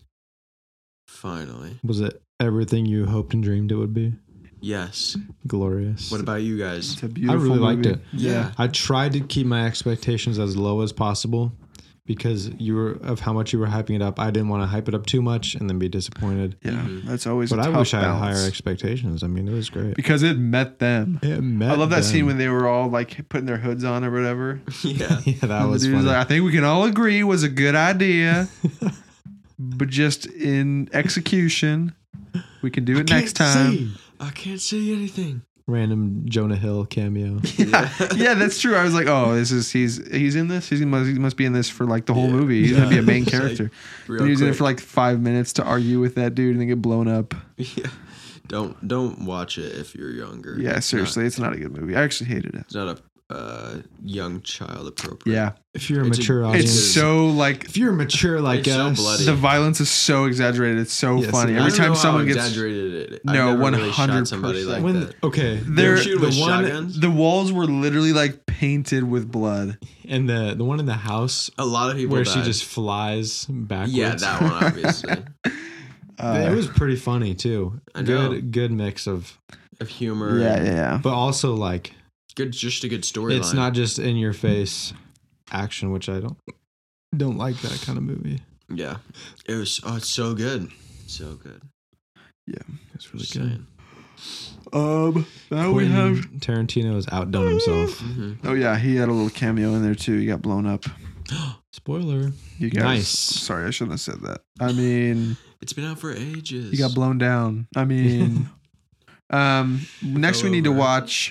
Finally, Was it everything you hoped and dreamed it would be? yes. Glorious. What about you guys? it's a beautiful. really liked movie. it. Yeah. I tried to keep my expectations as low as possible because you were of how much you were hyping it up. I didn't want to hype it up too much and then be disappointed. Yeah, Mhm. that's always. But a I tough wish I had balance. higher expectations. I mean, it was great. because it met them. It met I love that them. scene when they were all like putting their hoods on or whatever. Yeah. yeah, that And was the dude's funny. like, I think we can all agree was a good idea, but just in execution, we can do it next time. I can't see anything. Random Jonah Hill cameo. Yeah, yeah, that's true. I was like, oh, this is he's he's in this. He's must, he must be in this for like the whole Yeah. movie. He's gonna be a main It's like, character. Real And he's in it quick. for like five minutes to argue with that dude and then get blown up. Yeah. Don't don't watch it if you're younger. Yeah, It's seriously, not- it's not a good movie. I actually hated it. It's not a uh, young child appropriate. Yeah, If you're a It's a- mature it's audience, it's so like if you're mature like It's so us, bloody. the violence is so exaggerated. It's so Yes, funny. it I Every don't time know someone how gets exaggerated it. No, I've never really shot one hundred somebody like percent. when that. okay, They're- They shoot the with one shotguns. the walls were literally like painted with blood. and the the one in the house A lot of people where died. she just flies backwards. yeah, that one obviously Uh, it was pretty funny too. I know. Good good mix of, of humor. yeah, and yeah, yeah. but also like good, just a good storyline. it's not just in your face action, which I don't don't like that kind of movie. Yeah, it was. Oh, it's so good, so good. It's really Just good. saying. Um, now we Quentin have. Tarantino has outdone himself. Mhm. Oh yeah, he had a little cameo in there too. He got blown up. Spoiler. You guys, Nice. Sorry, I shouldn't have said that. I mean, It's been out for ages. he got blown down. I mean, um, next we need to over. watch.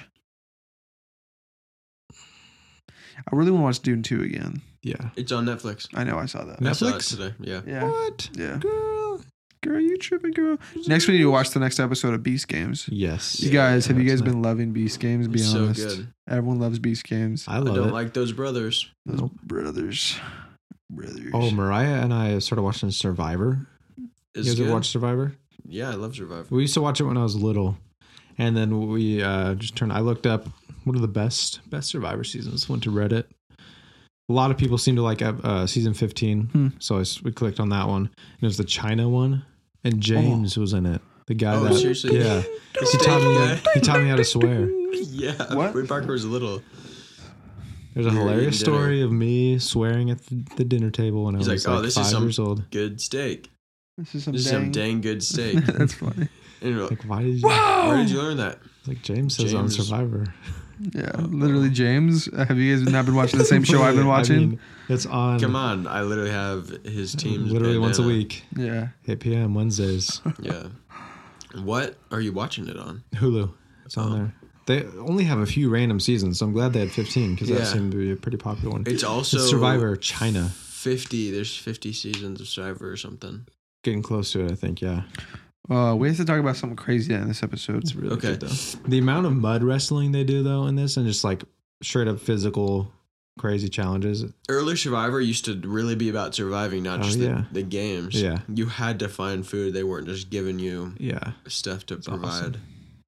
I really want to watch Dune two again. Yeah. It's on Netflix. I know I saw that. I saw it Netflix? today. Yeah. Yeah, What? yeah. Girl. Girl, you tripping, girl. Next we need to watch the next episode of Beast Games. Yes. You guys, have you guys That's been loving Beast Games? Be It's so honest. good. Everyone loves Beast Games. I I love don't it. like those brothers. Those Nope. brothers, brothers. Oh, Mariah and I started watching Survivor. It's you guys good. ever watched Survivor? Yeah, I love Survivor. We used to watch it when I was little, and then we uh, just turned. I looked up what are the best best Survivor seasons. Went to Reddit. A lot of people seem to like uh, season fifteen, Hmm. so I, s- we clicked on that one. And it was the China one, and James was in it. The guy Oh, that seriously? yeah, The he steak taught me guy? he taught me how to swear. Yeah. What? Way Parker was little. There's a We were hilarious eating dinner. story of me swearing at the, the dinner table when He's I like, was "Oh, like this is five some- years old. Good steak. This is some This is dang. some dang good steak. That's funny. And you're like, Like, why did you? where did you learn that? Like James says on James- Survivor. Yeah, literally, James. uh, Have you guys not been watching the same show I've been watching? I mean, it's on. Come on, I literally have his team's Literally once a bandana. week. Yeah. eight p.m. Wednesdays. Yeah. What are you watching it on? Hulu. It's on Oh. there. They only have a few random seasons, so I'm glad they had fifteen because Yeah. that seemed to be a pretty popular one. It's also It's Survivor China. fifty. There's fifty seasons of Survivor or something. Getting close to it, I think. Yeah, Uh, we have to talk about something crazy in this episode. it's really Okay. good though. The amount of mud wrestling they do though in this, and just like straight up physical, crazy challenges. Early Survivor used to really be about surviving, not Oh, just yeah. the, the games. Yeah. You had to find food. They weren't just giving you Yeah, stuff to It's provide. awesome.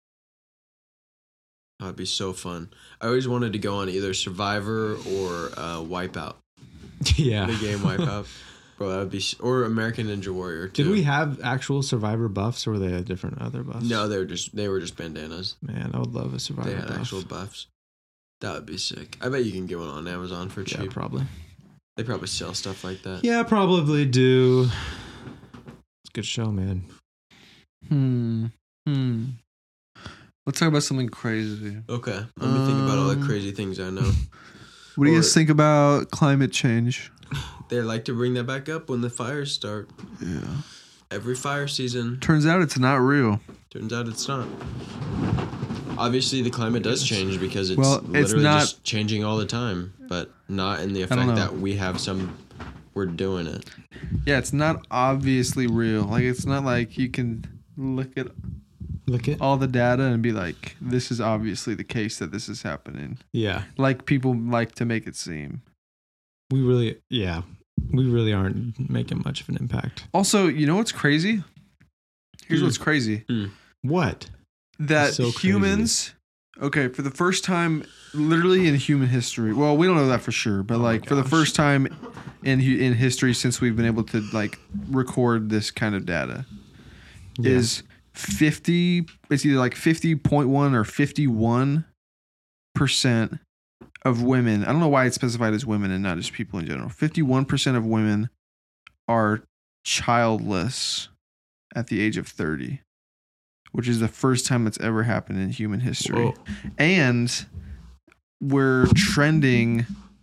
Oh, it'd be so fun. I always wanted to go on either Survivor or uh, Wipeout. yeah. The game Wipeout. Bro, that would be... s- Or American Ninja Warrior, too. Did we have actual Survivor buffs, or were they different other buffs? No, they were just they were just bandanas. Man, I would love a Survivor They had buff. actual buffs. That would be sick. I bet you can get one on Amazon for Yeah, cheap. probably. They probably sell stuff like that. Yeah, probably do. It's a good show, man. Hmm. Hmm. Let's talk about something crazy. Okay, let me think about all the Um, crazy things I know. What do you Or- guys think about climate change? They like to bring that back up when the fires start. Yeah. Every fire season. Turns out it's not real. Turns out it's not. Obviously, the climate does change because it's Well, it's literally not- just changing all the time, but not in the don't effect know. that we have some. We're doing it. Yeah, it's not obviously real. Like, it's not like you can look at Look at. all the data and be like, this is obviously the case that this is happening. Yeah, Like people like to make it seem. we really. Yeah, we really aren't making much of an impact. Also, you know what's crazy? Here's Hmm. what's crazy. What? That So crazy. humans, okay, for the first time, literally in human history. Well, we don't know that for sure, but Oh my like for the gosh. first time in hu- in history since we've been able to like record this kind of data, Yeah. is fifty. It's either like fifty point one or fifty one percent of women. I don't know why it's specified as women and not just people in general. Fifty one percent of women are childless at the age of thirty, which is the first time it's ever happened in human history. Whoa. And we're trending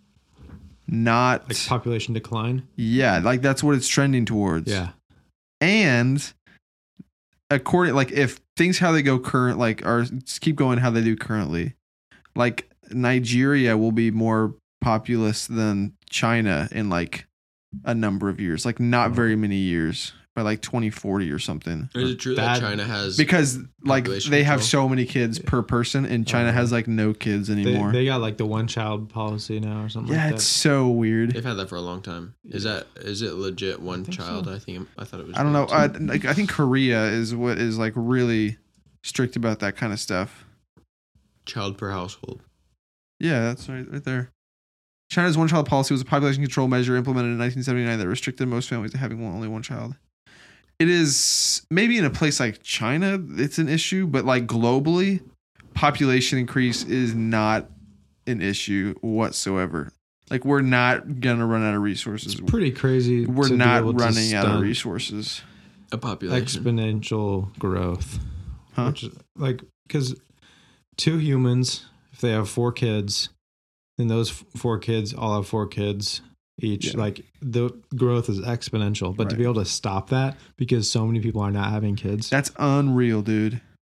not Like population decline. yeah, like that's what it's trending towards. Yeah. And according like if things how they go current like are keep going how they do currently, like Nigeria will be more populous than China in like a number of years, like not very many years, by like twenty forty or something. Is it true that, That- China has? Because like Population they have control. so many kids per person, and China Oh. has like no kids They, anymore. they got like the one child policy now or something yeah, like it's that. so weird. They've had that for a long time. Is that is it legit one think child? so. I think I thought it was. I don't know. two. I, like, I think Korea is what is like really strict about that kind of stuff. child per household. Yeah, that's right, right there. China's one-child policy was a population control measure implemented in nineteen seventy-nine that restricted most families to having one, only one child. It is maybe in a place like China, it's an issue, but like globally, population increase is not an issue whatsoever. Like we're not gonna run out of resources. It's pretty crazy. We're to be not able to running out of stunt resources. A population. exponential growth. Huh? Which is like because two humans, if they have four kids, then those f- four kids all have four kids each. Yeah. Like the growth is exponential. But to Right. be able to stop that because so many people are not having kids. That's unreal, dude.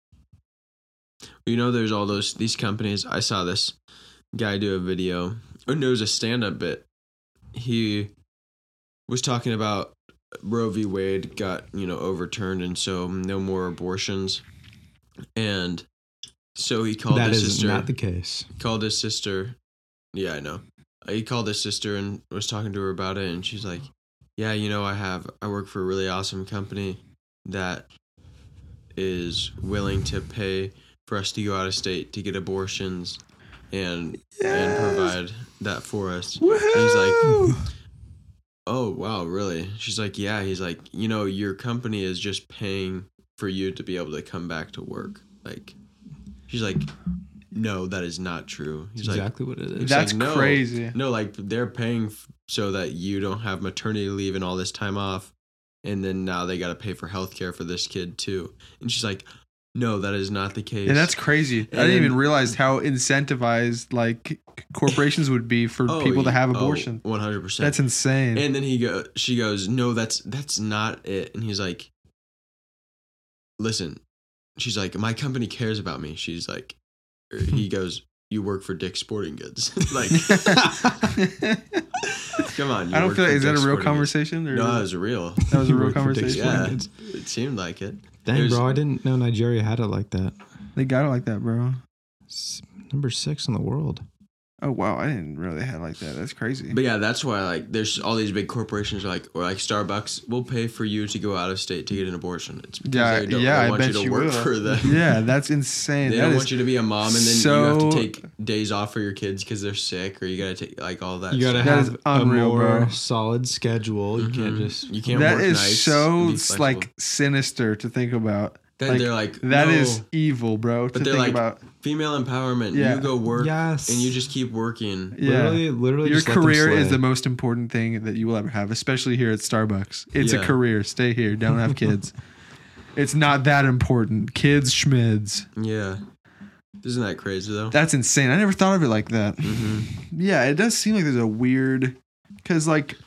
You know, there's all those these companies. I saw this guy do a video, or no, it was a stand-up bit. He was talking about Roe v. Wade got you know overturned, and so no more abortions. And so he called That his is sister. not the case. called his sister. Yeah, I know. Uh, He called his sister and was talking to her about it, and she's like, "Yeah, you know, I have I work for a really awesome company that is willing to pay for us to go out of state to get abortions and and provide that for us." And he's like, "Oh, wow, really?" She's like, "Yeah." He's like, "You know, your company is just paying for you to be able to come back to work." Like, she's like, "No, that is not true." He's like, exactly what it is. It's That's like, no, crazy. No, like they're paying f- so that you don't have maternity leave and all this time off, and then now they got to pay for healthcare for this kid too. And she's like, No, that is not the case. And that's crazy. I didn't And- even realize how incentivized like corporations would be for Oh, people to have oh, abortion. one hundred percent. That's insane. And then he go, she goes, no, that's that's not it. And he's like, listen, she's like, my company cares about me. She's like, or he goes, you work for Dick's Sporting Goods. Like, come on. You I don't work feel for like, is that a Dick's real Sporting conversation? Or Goods. No, that was real. that was a You real work for Dick's conversation. Sporting Yeah, it seemed like it. Dang, It was- bro, I didn't know Nigeria had it like that. They got it like that, bro. It's number six in the world. Oh wow, I didn't really have it like that. That's crazy. But yeah, that's why like there's all these big corporations are like, or like Starbucks will pay for you to go out of state to get an abortion. It's because Yeah, they don't yeah, they I want bet you to you work will. for them. Yeah, that's insane. They That don't is want you to be a mom and then you have so- to take days off for your kids because they're sick, or you gotta take like all that. You gotta stuff. That is have a unreal, more bro. solid schedule. You can't Mhm. just. you can't. that work is nights, so be s- flexible. like sinister to think about. Then like, they're like That no, is evil, bro. But to they're think like, about. female empowerment. Yeah. You go work Yes. and you just keep working. Yeah. Literally, literally, Your just let them career is slay. the most important thing that you will ever have, especially here at Starbucks. It's a Yeah. career. Stay here. Don't have kids. It's not that important. Kids, schmids. Yeah, isn't that crazy though? That's insane. I never thought of it like that. hmm Yeah, it does seem like there's a weird, because like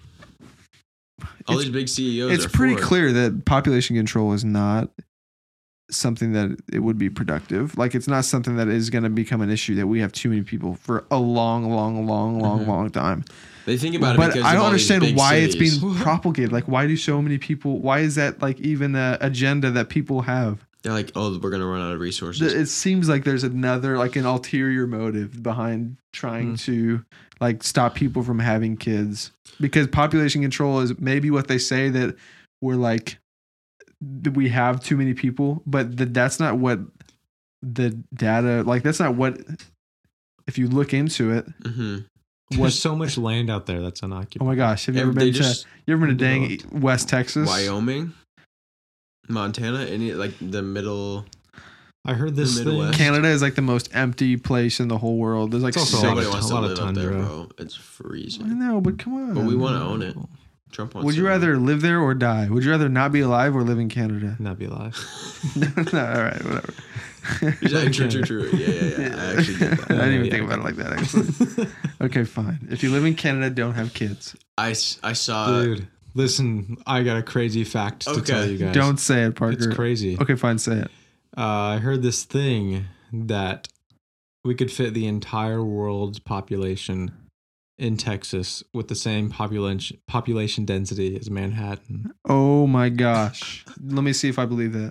All It's- these big C E Os. it's are pretty for it. clear that population control is not something that it would be productive. Like it's not something that is going to become an issue that we have too many people for a long, long, long, long, Mhm. long time. They think about it But because I of don't all these understand big why it's cities. being propagated. Like, why do so many people? Why is that like even a agenda that people have? They're like, oh, we're gonna run out of resources. It seems like there's another like an ulterior motive behind trying Mm. to like stop people from having kids, because population control is maybe what they say that we're like that we have too many people, but th- that's not what the data like. That's not what if you look into it. hmm What? There's so much land out there that's Oh unoccupied. my gosh! Have you ever they been just to? You ever been to dang West Texas? Wyoming, Montana, any like the middle. I heard this The thing. Midwest. Canada is like the most empty place in the whole world. There's like It's also six- a lot Nobody of- wants a to lot of live up there, tundra. bro. It's I freezing. know, but come on. But we want to own it. Trump wants. Would to you own rather live there or die? Would you rather not be alive or live in Canada? Not be alive. no, no, all right, whatever. it. He's like, true, true, true. Yeah, yeah, yeah. I actually get I that. didn't even Yeah, think yeah. about it like that, actually. Okay, fine. If you live in Canada, don't have kids. I, s- I saw. Dude, listen, I got a crazy fact to Okay. tell you guys. Don't say it, Parker. It's crazy. Okay, fine, say it. Uh, I heard this thing that we could fit the entire world's population in Texas with the same population population density as Manhattan. Oh my gosh. Let me see if I believe that.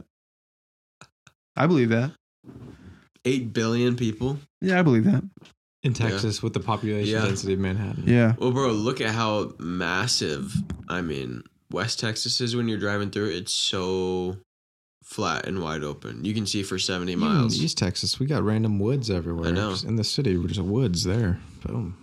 I believe that. Eight billion people. Yeah, I believe that. In Texas with the population Yeah. density of Manhattan. Yeah. Well, bro, look at how massive. I mean, West Texas is when you're driving through. It's so flat and wide open. You can see for seventy Even miles. East Texas, we got random woods everywhere. I know. Just in the city, we're just woods there. Boom.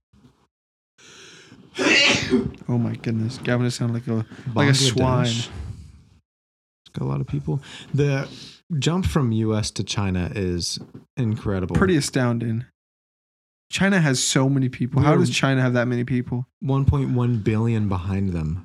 Oh my goodness. Gavin just sounded like a like a swine. Bangladesh. It's got a lot of people. The jump from U S to China is incredible. Pretty astounding. China has so many people. How We're- does China have that many people? one point one billion behind them.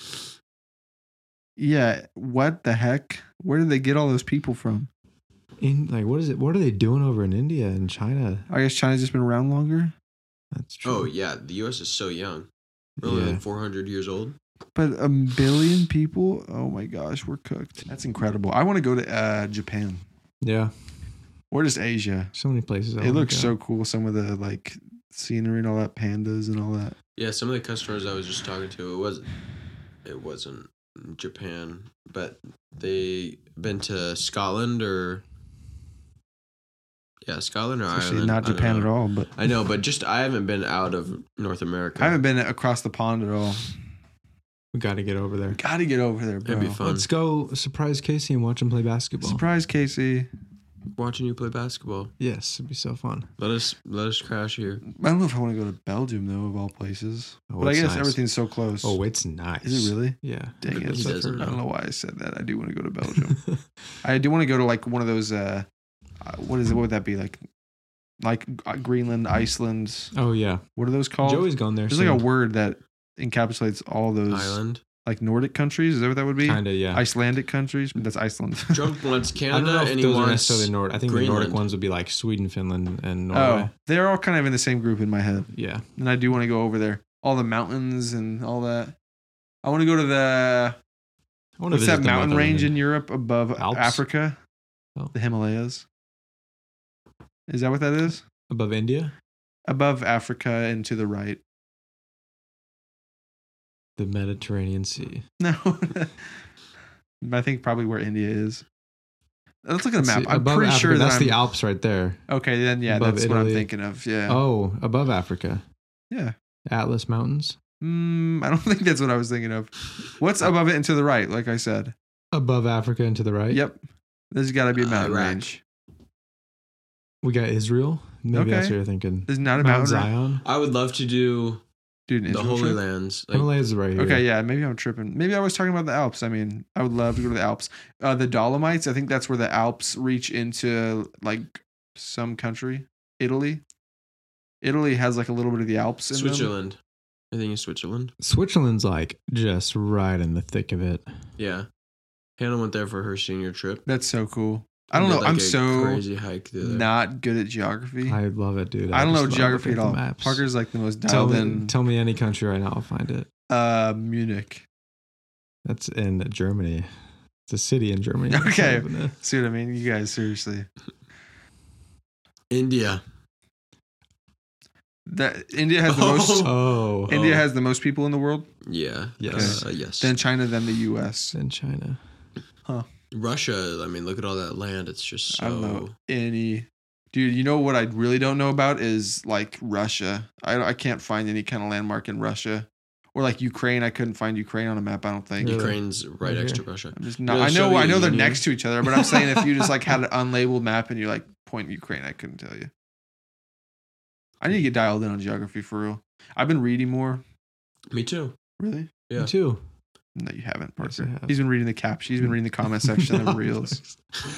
Yeah, what the heck? Where did they get all those people from? In like, what is it? What are they doing over in India and China? I guess China's just been around longer. That's true. Oh yeah, the U S is so young. We're only Yeah. like four hundred years old. But a billion people? Oh my gosh, we're cooked. That's incredible. I want to go to uh, Japan Yeah. or just Asia. So many places. I It wanna looks go. so cool. Some of the like scenery and all that, pandas and all that. Yeah, some of the customers I was just talking to, it was, it wasn't Japan, but they been to Scotland or. Yeah, Scotland or It's actually Ireland. not I don't Japan at know. all, but I know, but just I haven't been out of North America. I haven't been across the pond at all. We got to get over there. Got to get over there, bro. It'd be fun. Let's go surprise Casey and watch him play basketball. Surprise, Casey. Watching you play basketball. Yes, it'd be so fun. Let us let us crash here. I don't know if I want to go to Belgium though, of all places. Oh, but I it's guess nice. everything's so close. Oh, it's nice. Is it really? Yeah. Dang it! He That's the doesn't first- I don't know. know why I said that. I do want to go to Belgium. I do want to go to like one of those. Uh, uh, what is it? What would that be like? Like uh, Greenland, Iceland. Oh yeah. What are those called? Joey's gone there. There's soon. like a word that encapsulates all those. Island. like Nordic countries. Is that what that would be? Kind of, yeah. Icelandic countries. That's Iceland. Trump wants I don't Canada know if and he those are wants necessarily Nordic. I think the Nordic Greenland. ones would be like Sweden, Finland, and oh, Norway. they're all kind of in the same group in my head, Yeah. and I do want to go over there. All the mountains and all that. I want to go to the I want to what's visit that the mountain range in motherland. Europe above Alps? Africa? Oh. The Himalayas. Is that what that is? Above India? Above Africa and to the right. The Mediterranean Sea. No. I think probably where India is. Let's look at a Let's map. see, I'm above pretty Africa, sure that that's I'm, the Alps right there. Okay, then yeah, above that's what I'm Italy. thinking of. Yeah. Oh, above Africa. Yeah. Atlas Mountains. Mm, I don't think that's what I was thinking of. What's above it and to the right, like I said? Above Africa and to the right. Yep. There's got to be a mountain Iraq. range. We got Israel. Maybe that's Okay. what you're thinking. There's not a Mount mountain range. Zion. I would love to do Dude, in the Israel Holy trip? Lands. Like, Himalayas is right here. Okay, yeah, maybe I'm tripping. Maybe I was talking about the Alps. I mean, I would love to go to the Alps. Uh, the Dolomites, I think that's where the Alps reach into like some country. Italy. Italy has like a little bit of the Alps in them. Switzerland. I think it's Switzerland. Switzerland's like just right in the thick of it. Yeah. Hannah went there for her senior trip. That's so cool. I don't Did, know. like, I'm a so crazy hike through there. not good at geography. I, I love it, dude. don't know just love geography at looking all. the maps. Parker's like the most tell dialed me, in. tell me any country right now. I'll find it. Uh, Munich. That's in Germany. It's a city in Germany. Okay. It's not even a- See what I mean? You guys, seriously. India. That India has the most. Oh. India Oh. has the most people in the world. Yeah. Yes. Uh, yes. Then China, then the U S. in China. Russia, I mean, look at all that land. It's just so. I don't know any. Dude, you know what I really don't know about is like Russia. I I can't find any kind of landmark in Russia, or like Ukraine. I couldn't find Ukraine on a map. I don't think. Really? Ukraine's right Right next here. to Russia. I'm just not. Yeah, I know. Soviet I know they're Union. next to each other, but I'm saying if you just like had an unlabeled map and you like point Ukraine, I couldn't tell you. I need to get dialed in on geography for real. I've been reading more. Me too. Really? Yeah. Me too. No, you haven't, Yes, Parker. I have. He's been reading the caps. He's been reading the comment section of reels.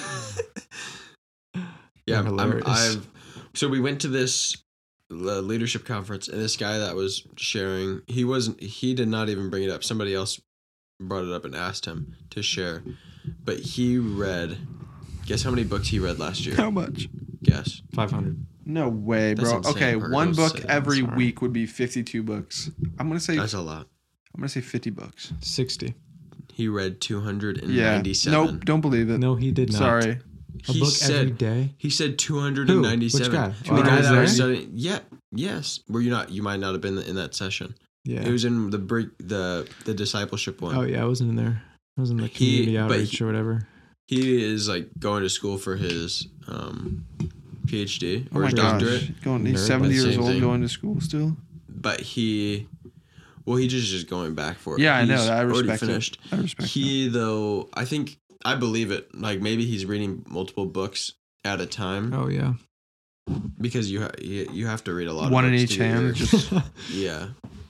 Yeah, They're I'm, hilarious. I've. So we went to this uh, leadership conference, and this guy that was sharing, he wasn't. He did not even bring it up. Somebody else brought it up and asked him to share, but he read. Guess how many books he read last year? How much? Guess. five hundred. No way, That's bro. insane, Okay, Parker. one Don't book say that. every Sorry. week would be fifty-two books. I'm gonna say. That's a lot. I'm gonna say fifty books. sixty. He read two hundred and Yeah. ninety-seven. Nope. Don't believe it. No, he did not. Sorry. A He book said every day. he said two hundred and ninety-seven. Who? Which guy? The Oh, guy was that there? was studying. Yeah. Yes. Were you not? You might not have been in that session. Yeah. It was in the break, the the discipleship one. Oh yeah, I wasn't in there. I was in the He- community but outreach he- or whatever. He is like going to school for his um, PhD Oh or my his gosh. doctorate, Going. He's Nerd, seventy but years same old, thing. going to school still. but he, well, he just just going back for it. Yeah, I know. He's I already respect finished. it. I respect He though, I think I believe it. Like maybe he's reading multiple books at a time Oh yeah. because you ha- you, you have to read a lot. that. of One in books each to get hand. your- Just yeah.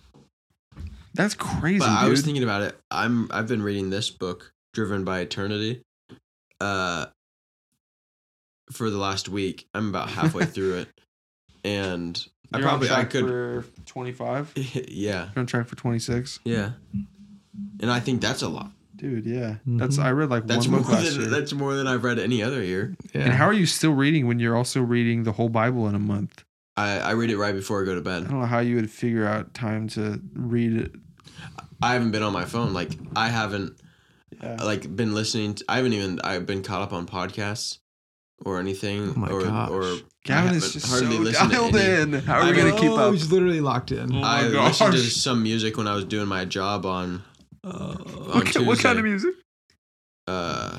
that's crazy, But dude. I was thinking about it. I'm I've been reading this book, Driven by Eternity, uh, for the last week. I'm about halfway through it, and I You're on probably I track could, for twenty-five. yeah, You're on track for twenty-six. yeah, and I think that's a lot. Dude, yeah. That's Mhm. I read like That's one more book last than year. that's more than I've read any other year. Yeah. And how are you still reading when you're also reading the whole Bible in a month? I I read it right before I go to I bed. don't know how you would figure out time to read it. I haven't been on my phone. Like I haven't Yeah. like been listening. To, I haven't even I've been caught up on podcasts or anything. Oh my or gosh. or Gavin I is haven't just hardly so listened to dialed any- in. How are we I gonna know. keep Oh, up? he's literally locked in. Oh my I listened to gosh. some music when I was doing my job on. Uh, on What, ki- what kind of Tuesday. music? Uh,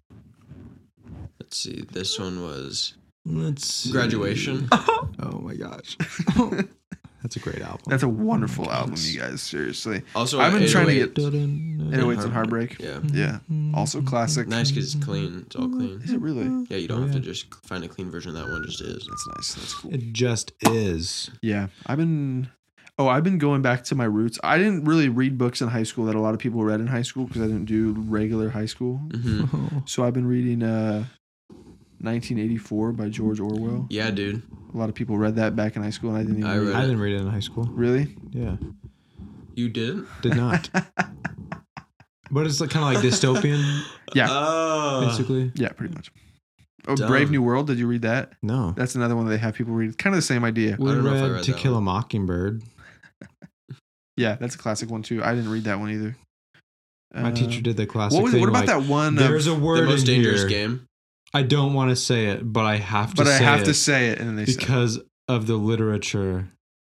let's see. This one was let's see. Graduation. Oh my gosh. That's a great album. That's a wonderful album, Yes. you guys. Seriously. Also, I've been trying to eight oh eight. get- Dun-dun-dun. eight oh eight's and Heartbreak. Yeah, Yeah. Also classic. nice because it's clean. It's all clean. Is it really? Yeah, you don't Oh, have to yeah. just find a clean version. That one just is. That's nice. That's cool. It just is. Yeah. I've been Oh, I've been going back to my roots. I didn't really read books in high school that a lot of people read in high school because I didn't do regular high school. hmm Oh. So I've been reading uh nineteen eighty-four by George Orwell. Yeah, dude. A lot of people read that back in high school and I didn't even I read read it. I didn't read it in high school. Really? Yeah. You didn't? Did not. But it's like, kind of like dystopian, Yeah. Oh. basically. Yeah, pretty much. Oh, Dumb. Brave New World. Did you read that? No. That's another one that they have people read. It's kind of the same idea. We don't know if I read, read To that Kill a one. Mockingbird. Yeah, that's a classic one too. I didn't read that one either. My Uh, teacher did the classic What was? thing. What about like, that one? There's of, a word The most in dangerous here. game. I don't want to say it, but I have to but I say have it to say it, and then they say it. because of the literature.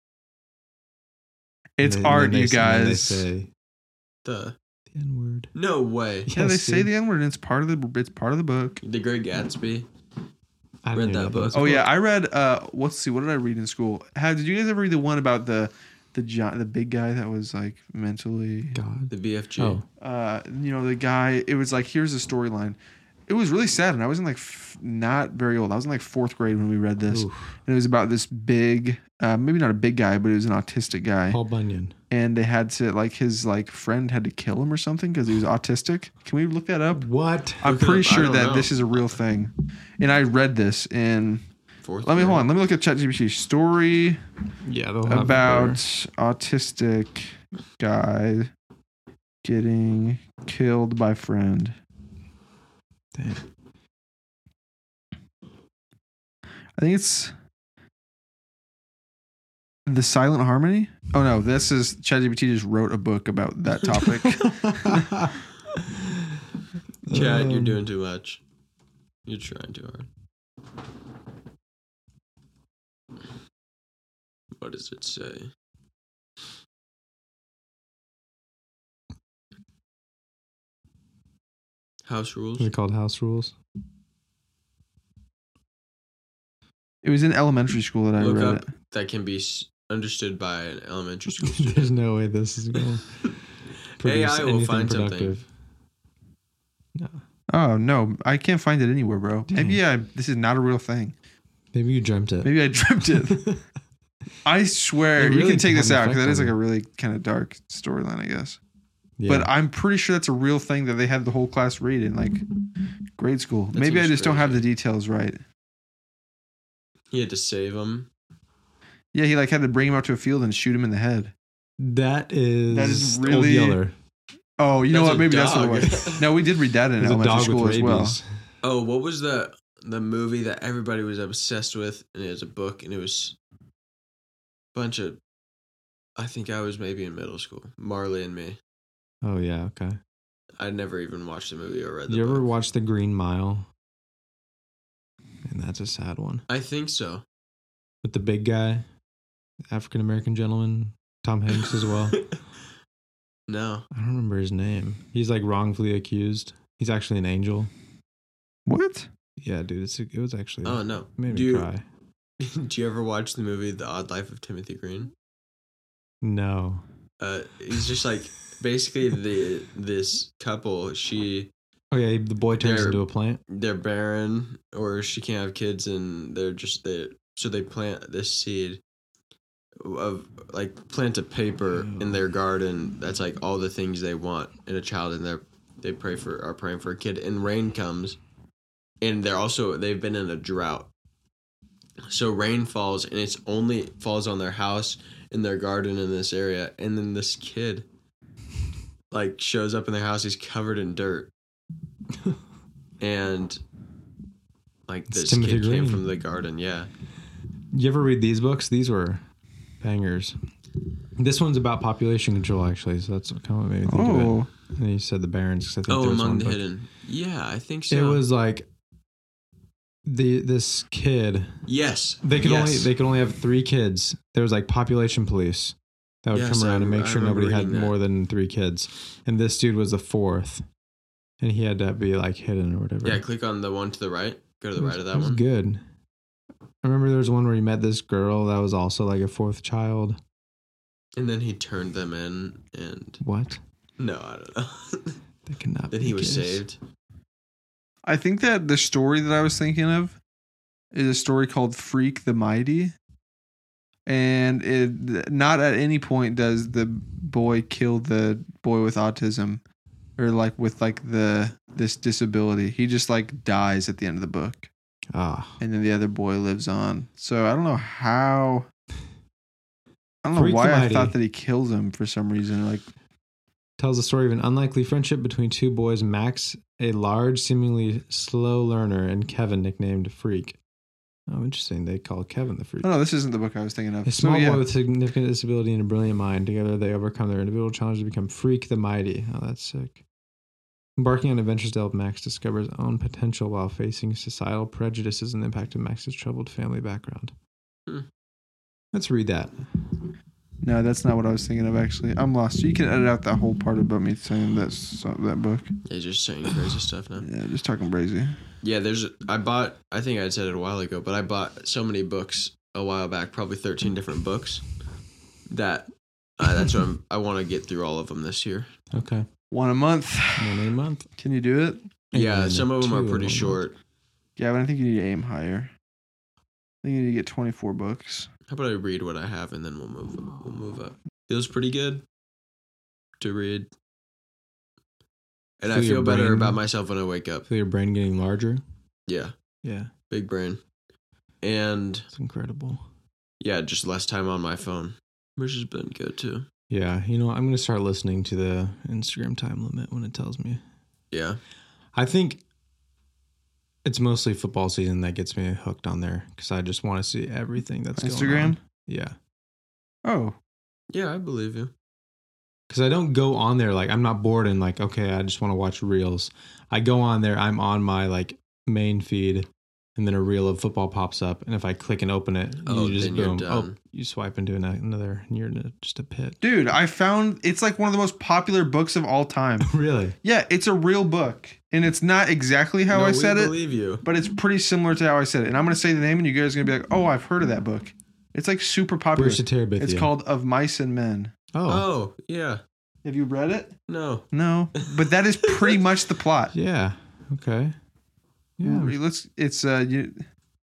It's And then- art, and then you they- and then They guys. say The the N word. no way. Yeah, they say the N word. It's part of the. It's part of the book. The Great Gatsby. I read didn't that know book. was Oh a yeah, I read. Uh, let's see. What did I read in school? How did you guys ever read the one about the, the John, the big guy that was like mentally? God. The B F G. Oh, Uh, you know the guy. It was like here's the storyline. It was really sad, and I was in like f- not very old. I was in like fourth grade when we read this. oof. And it was about this big, uh, maybe not a big guy, but it was an autistic guy. Paul Bunyan. And they had to like his like friend had to kill him or something because he was autistic. Can we look that up? What? I'm Look it pretty up. I sure don't that know. this is a real thing. And I read this in. Fourth. Let me hold grade. on. Let me look at ChatGPT. Story Yeah, they'll have about better. autistic guy getting killed by friend. Damn. I think it's The Silent Harmony. Oh no, this is ChatGPT just wrote a book about that topic. Chad, you're Um, doing too much. You're trying too hard. What does it say? House rules. Is it called House Rules? It was in elementary school that I Look read up it. that can be s- understood by an elementary school student. There's no way this is going to produce A I will anything find something. productive. No. Oh no, I can't find it anywhere, bro. Dang. Maybe I this is not a real thing. Maybe you dreamt it. Maybe I dreamt it. I swear It you really can take had this an out because effect that is on like a me. really kind of dark storyline, I guess. Yeah. But I'm pretty sure that's a real thing that they had the whole class read in like grade school. That Maybe I seems just don't have the crazy. details right. He had to save him. Yeah, he like had to bring him out to a field and shoot him in the head. that is, That is Old really- Yeller. Oh, you know That's what? a Maybe that's what it dog. was. No, we did read that in There's a elementary dog school with as well. rabies. Oh, what was the the movie that everybody was obsessed with? And it was a book, and it was a bunch of. I think I was maybe in middle school. Marley and Me. Oh, yeah. Okay. I never even watched the movie or read Did the you ever book. watch The Green Mile? And that's a sad one. I think so. With the big guy, African American gentleman, Tom Hanks as well. No. I don't remember his name. He's like wrongfully accused. He's actually an angel. What? Yeah, dude. It's it was actually Oh no. it made me Do you, cry. do you ever watch the movie The Odd Life of Timothy Green? No. Uh, he's just like basically the this couple. She Oh yeah, the boy turns They're- into a plant. they're barren or she can't have kids, and they're just they so they plant this seed of like plant a paper in their garden that's like all the things they want in a child, and they're they pray for are praying for a kid, and rain comes, and they're also they've been in a drought, so rain falls and it's only falls on their house in their garden in this area, and then this kid like shows up in their house, he's covered in dirt. And like It's this Timothy kid came Green. from the garden, yeah. You ever read these books? These were bangers. This one's about population control, actually. So that's kind of what made me think of it. Oh, And you said the Barons. 'Cause I think Oh, there was Among one the book. Hidden. Yeah, I think so. It was like the this kid. yes. They could yes. only they could only have three kids. There was like population police that would Yes, come around I and make re- I sure nobody remember had reading that. more than three kids. And this dude was the fourth, and he had to be like hidden or whatever. Yeah, click on the one to the right. Go to the It right was- of it that was one. good. I remember there was one where he met this girl that was also like a fourth child. And then he turned them in, and What? no, I don't know. That cannot. then be he the was case. saved. I think that the story that I was thinking of is a story called Freak the Mighty. And it not at any point does the boy kill the boy with autism or like with like the this disability. He just like dies at the end of the book. Ah, And then the other boy lives on. So I don't know how I don't know Freak the why I Mighty. thought that he kills him for some reason. Like tells the story of an unlikely friendship between two boys, Max, a large, seemingly slow learner, and Kevin, nicknamed Freak. Oh, interesting. They call Kevin the Freak. Oh, no, this isn't the book I was thinking of. A small so, yeah. boy with significant disability and a brilliant mind. Together, they overcome their individual challenges to become Freak the Mighty. Oh, that's sick. Embarking on adventures to help Max discover his own potential while facing societal prejudices and the impact of Max's troubled family background. Hmm. Let's read that. No, that's not what I was thinking of, actually. I'm lost. You can edit out that whole part about me saying that, so, that book. Yeah, just saying crazy stuff now. Yeah, just talking crazy. Yeah, there's. I bought. I think I said it a while ago, but I bought so many books a while back, probably thirteen different books. That uh, that's what I'm, I want to get through all of them this year. Okay. One a month. One a month. Can you do it? Yeah, And some of them two are in pretty one short. Yeah, but I think you need to aim higher. I think you need to get twenty-four books. How about I read what I have and then we'll move. We'll move up. Feels pretty good to read, and Feel I your feel better brain- about myself when I wake up. Feel your brain getting larger. Yeah, Yeah, big brain, and it's incredible. yeah, just less time on my phone, which has been good too. Yeah, you know, I'm going to start listening to the Instagram time limit when it tells me. Yeah, I think it's mostly football season that gets me hooked on there because I just want to see everything that's going Instagram? on. Yeah. Oh, yeah, I believe you. Because I don't go on there like I'm not bored and like, okay, I just want to watch reels. I go on there, I'm on my like main feed, and then a reel of football pops up. And if I click and open it, Oh, you just then you're boom. Oh, done. you swipe into an- another, and you're in a, just a pit. dude, I found it's like one of the most popular books of all time. Really? Yeah, it's a real book. And it's not exactly how no, I we said it, believe you. but it's pretty similar to how I said it. And I'm going to say the name, and you guys are going to be like, oh, I've heard of that book. It's like super popular. Where's the Terabithia? It's called Of Mice and Men. Oh, Oh, yeah. Have you read it? No. No, but that is pretty much the plot. yeah. Okay. Yeah. Let's. It's uh. You,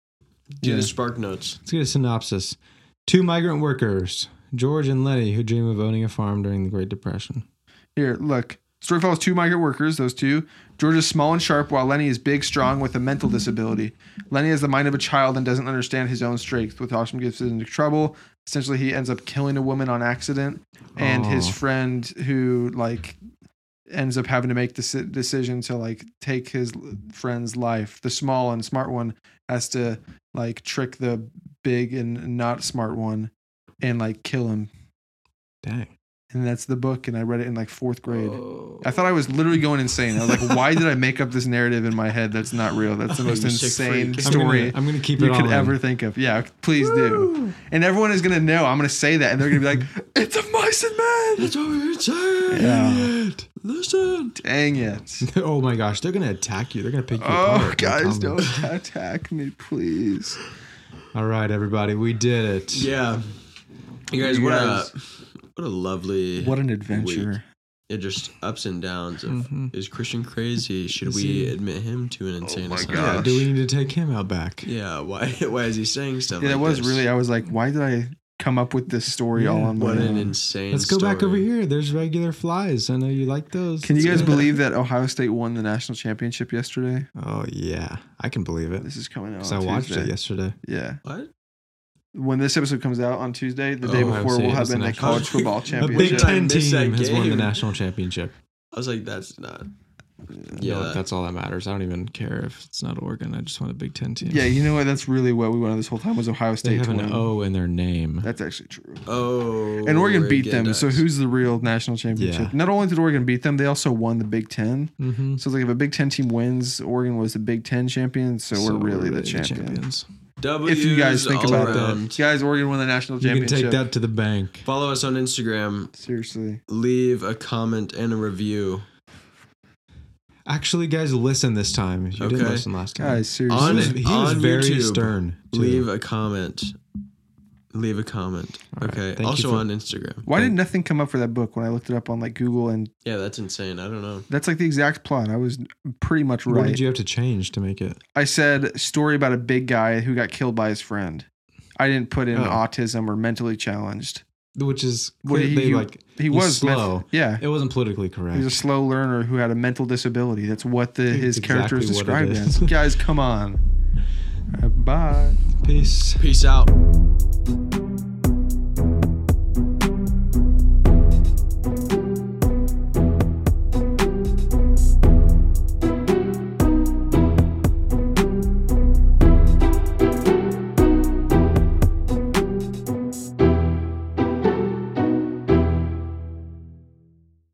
Do Yeah. the spark notes. Let's get a synopsis. Two migrant workers, George and Lenny, who dream of owning a farm during the Great Depression. Here, look. Story follows two migrant workers, those two. George is small and sharp, while Lenny is big, strong, with a mental disability. Lenny has the mind of a child and doesn't understand his own strength, which often gets him into trouble. Essentially, he ends up killing a woman on accident, and his Aw. friend, who like ends up having to make the si- decision to like take his friend's life. The small and smart one has to like trick the big and not smart one, and like kill him. Dang. And that's the book, and I read it in like fourth grade. Oh. I thought I was literally going insane. I was like, why did I make up this narrative in my head that's not real? That's the most You sick insane freak. I'm story gonna, I'm gonna keep you it could all ever in. think of. Yeah, please do. And everyone is going to know. I'm going to say that, and they're going to be like, it's a mice and men. That's what we're saying. Yeah. Listen. Dang it. Oh my gosh, they're gonna attack you. They're gonna pick you Oh, apart. guys, They'll tell me. don't attack me, please. All right, everybody, we did it. Yeah. You guys, You what guys- a what a lovely What an week. adventure. It just ups and downs of Mhm. is Christian crazy? Should Is we he- admit him to an insane my asylum? God. Yeah, do we need to take him out back? Yeah, why why is he saying stuff Yeah, like that was this? really, I was like, why did I come up with this story all Yeah. on my What an own? insane Let's go back story. over here. There's regular flies. I know you like those. Can you Let's guys go. believe that Ohio State won the national championship yesterday? Oh yeah, I can believe it This is coming out because on I watched Tuesday. it yesterday. Yeah. What? When this episode comes out on Tuesday, the day Oh, Ohio before, State we'll have is the been the national- college football A Big championship. I Ten missed that team has won the game. national championship. I was like, that's not. Yeah, Yeah, that- that's all that matters. I don't even care if it's not Oregon. I just want a Big Ten team. Yeah, you know what? That's really what we wanted this whole time was Ohio they State have to an win. O in their name. That's actually true. Oh. And Oregon we're beat getting them. So ducks. who's the real national championship? Yeah. Not only did Oregon beat them, they also won the Big Ten. Mm-hmm. So it's like if a Big Ten team wins, Oregon was the Big Ten champion. So, we're really the champions. W's If you guys think all about around. that, guys, Oregon won the national You can championship. take that to the bank. Follow us on Instagram. Seriously. Leave a comment and a review. Actually, guys, listen this time. You didn't Okay. listen last time. Guys, seriously. On he was, it- he was on very YouTube. stern. too. Leave a comment. Leave a comment. All right. Okay. Thank you Also for- on Instagram. Why did nothing come up for that book when I looked it up on like Google? And Yeah, that's insane. I don't know. that's like the exact plot. I was pretty much What right. did you have to change to make it? I said story about a big guy who got killed by his friend. I didn't put in Oh. autism or mentally challenged. Which is What clear- he- they, he- like He he's was ment- slow. yeah. It wasn't politically He correct. was a slow learner who had a mental disability. That's what the, It's his character is exactly what it described is. as. Guys, come on. All right, bye. Peace. Peace out.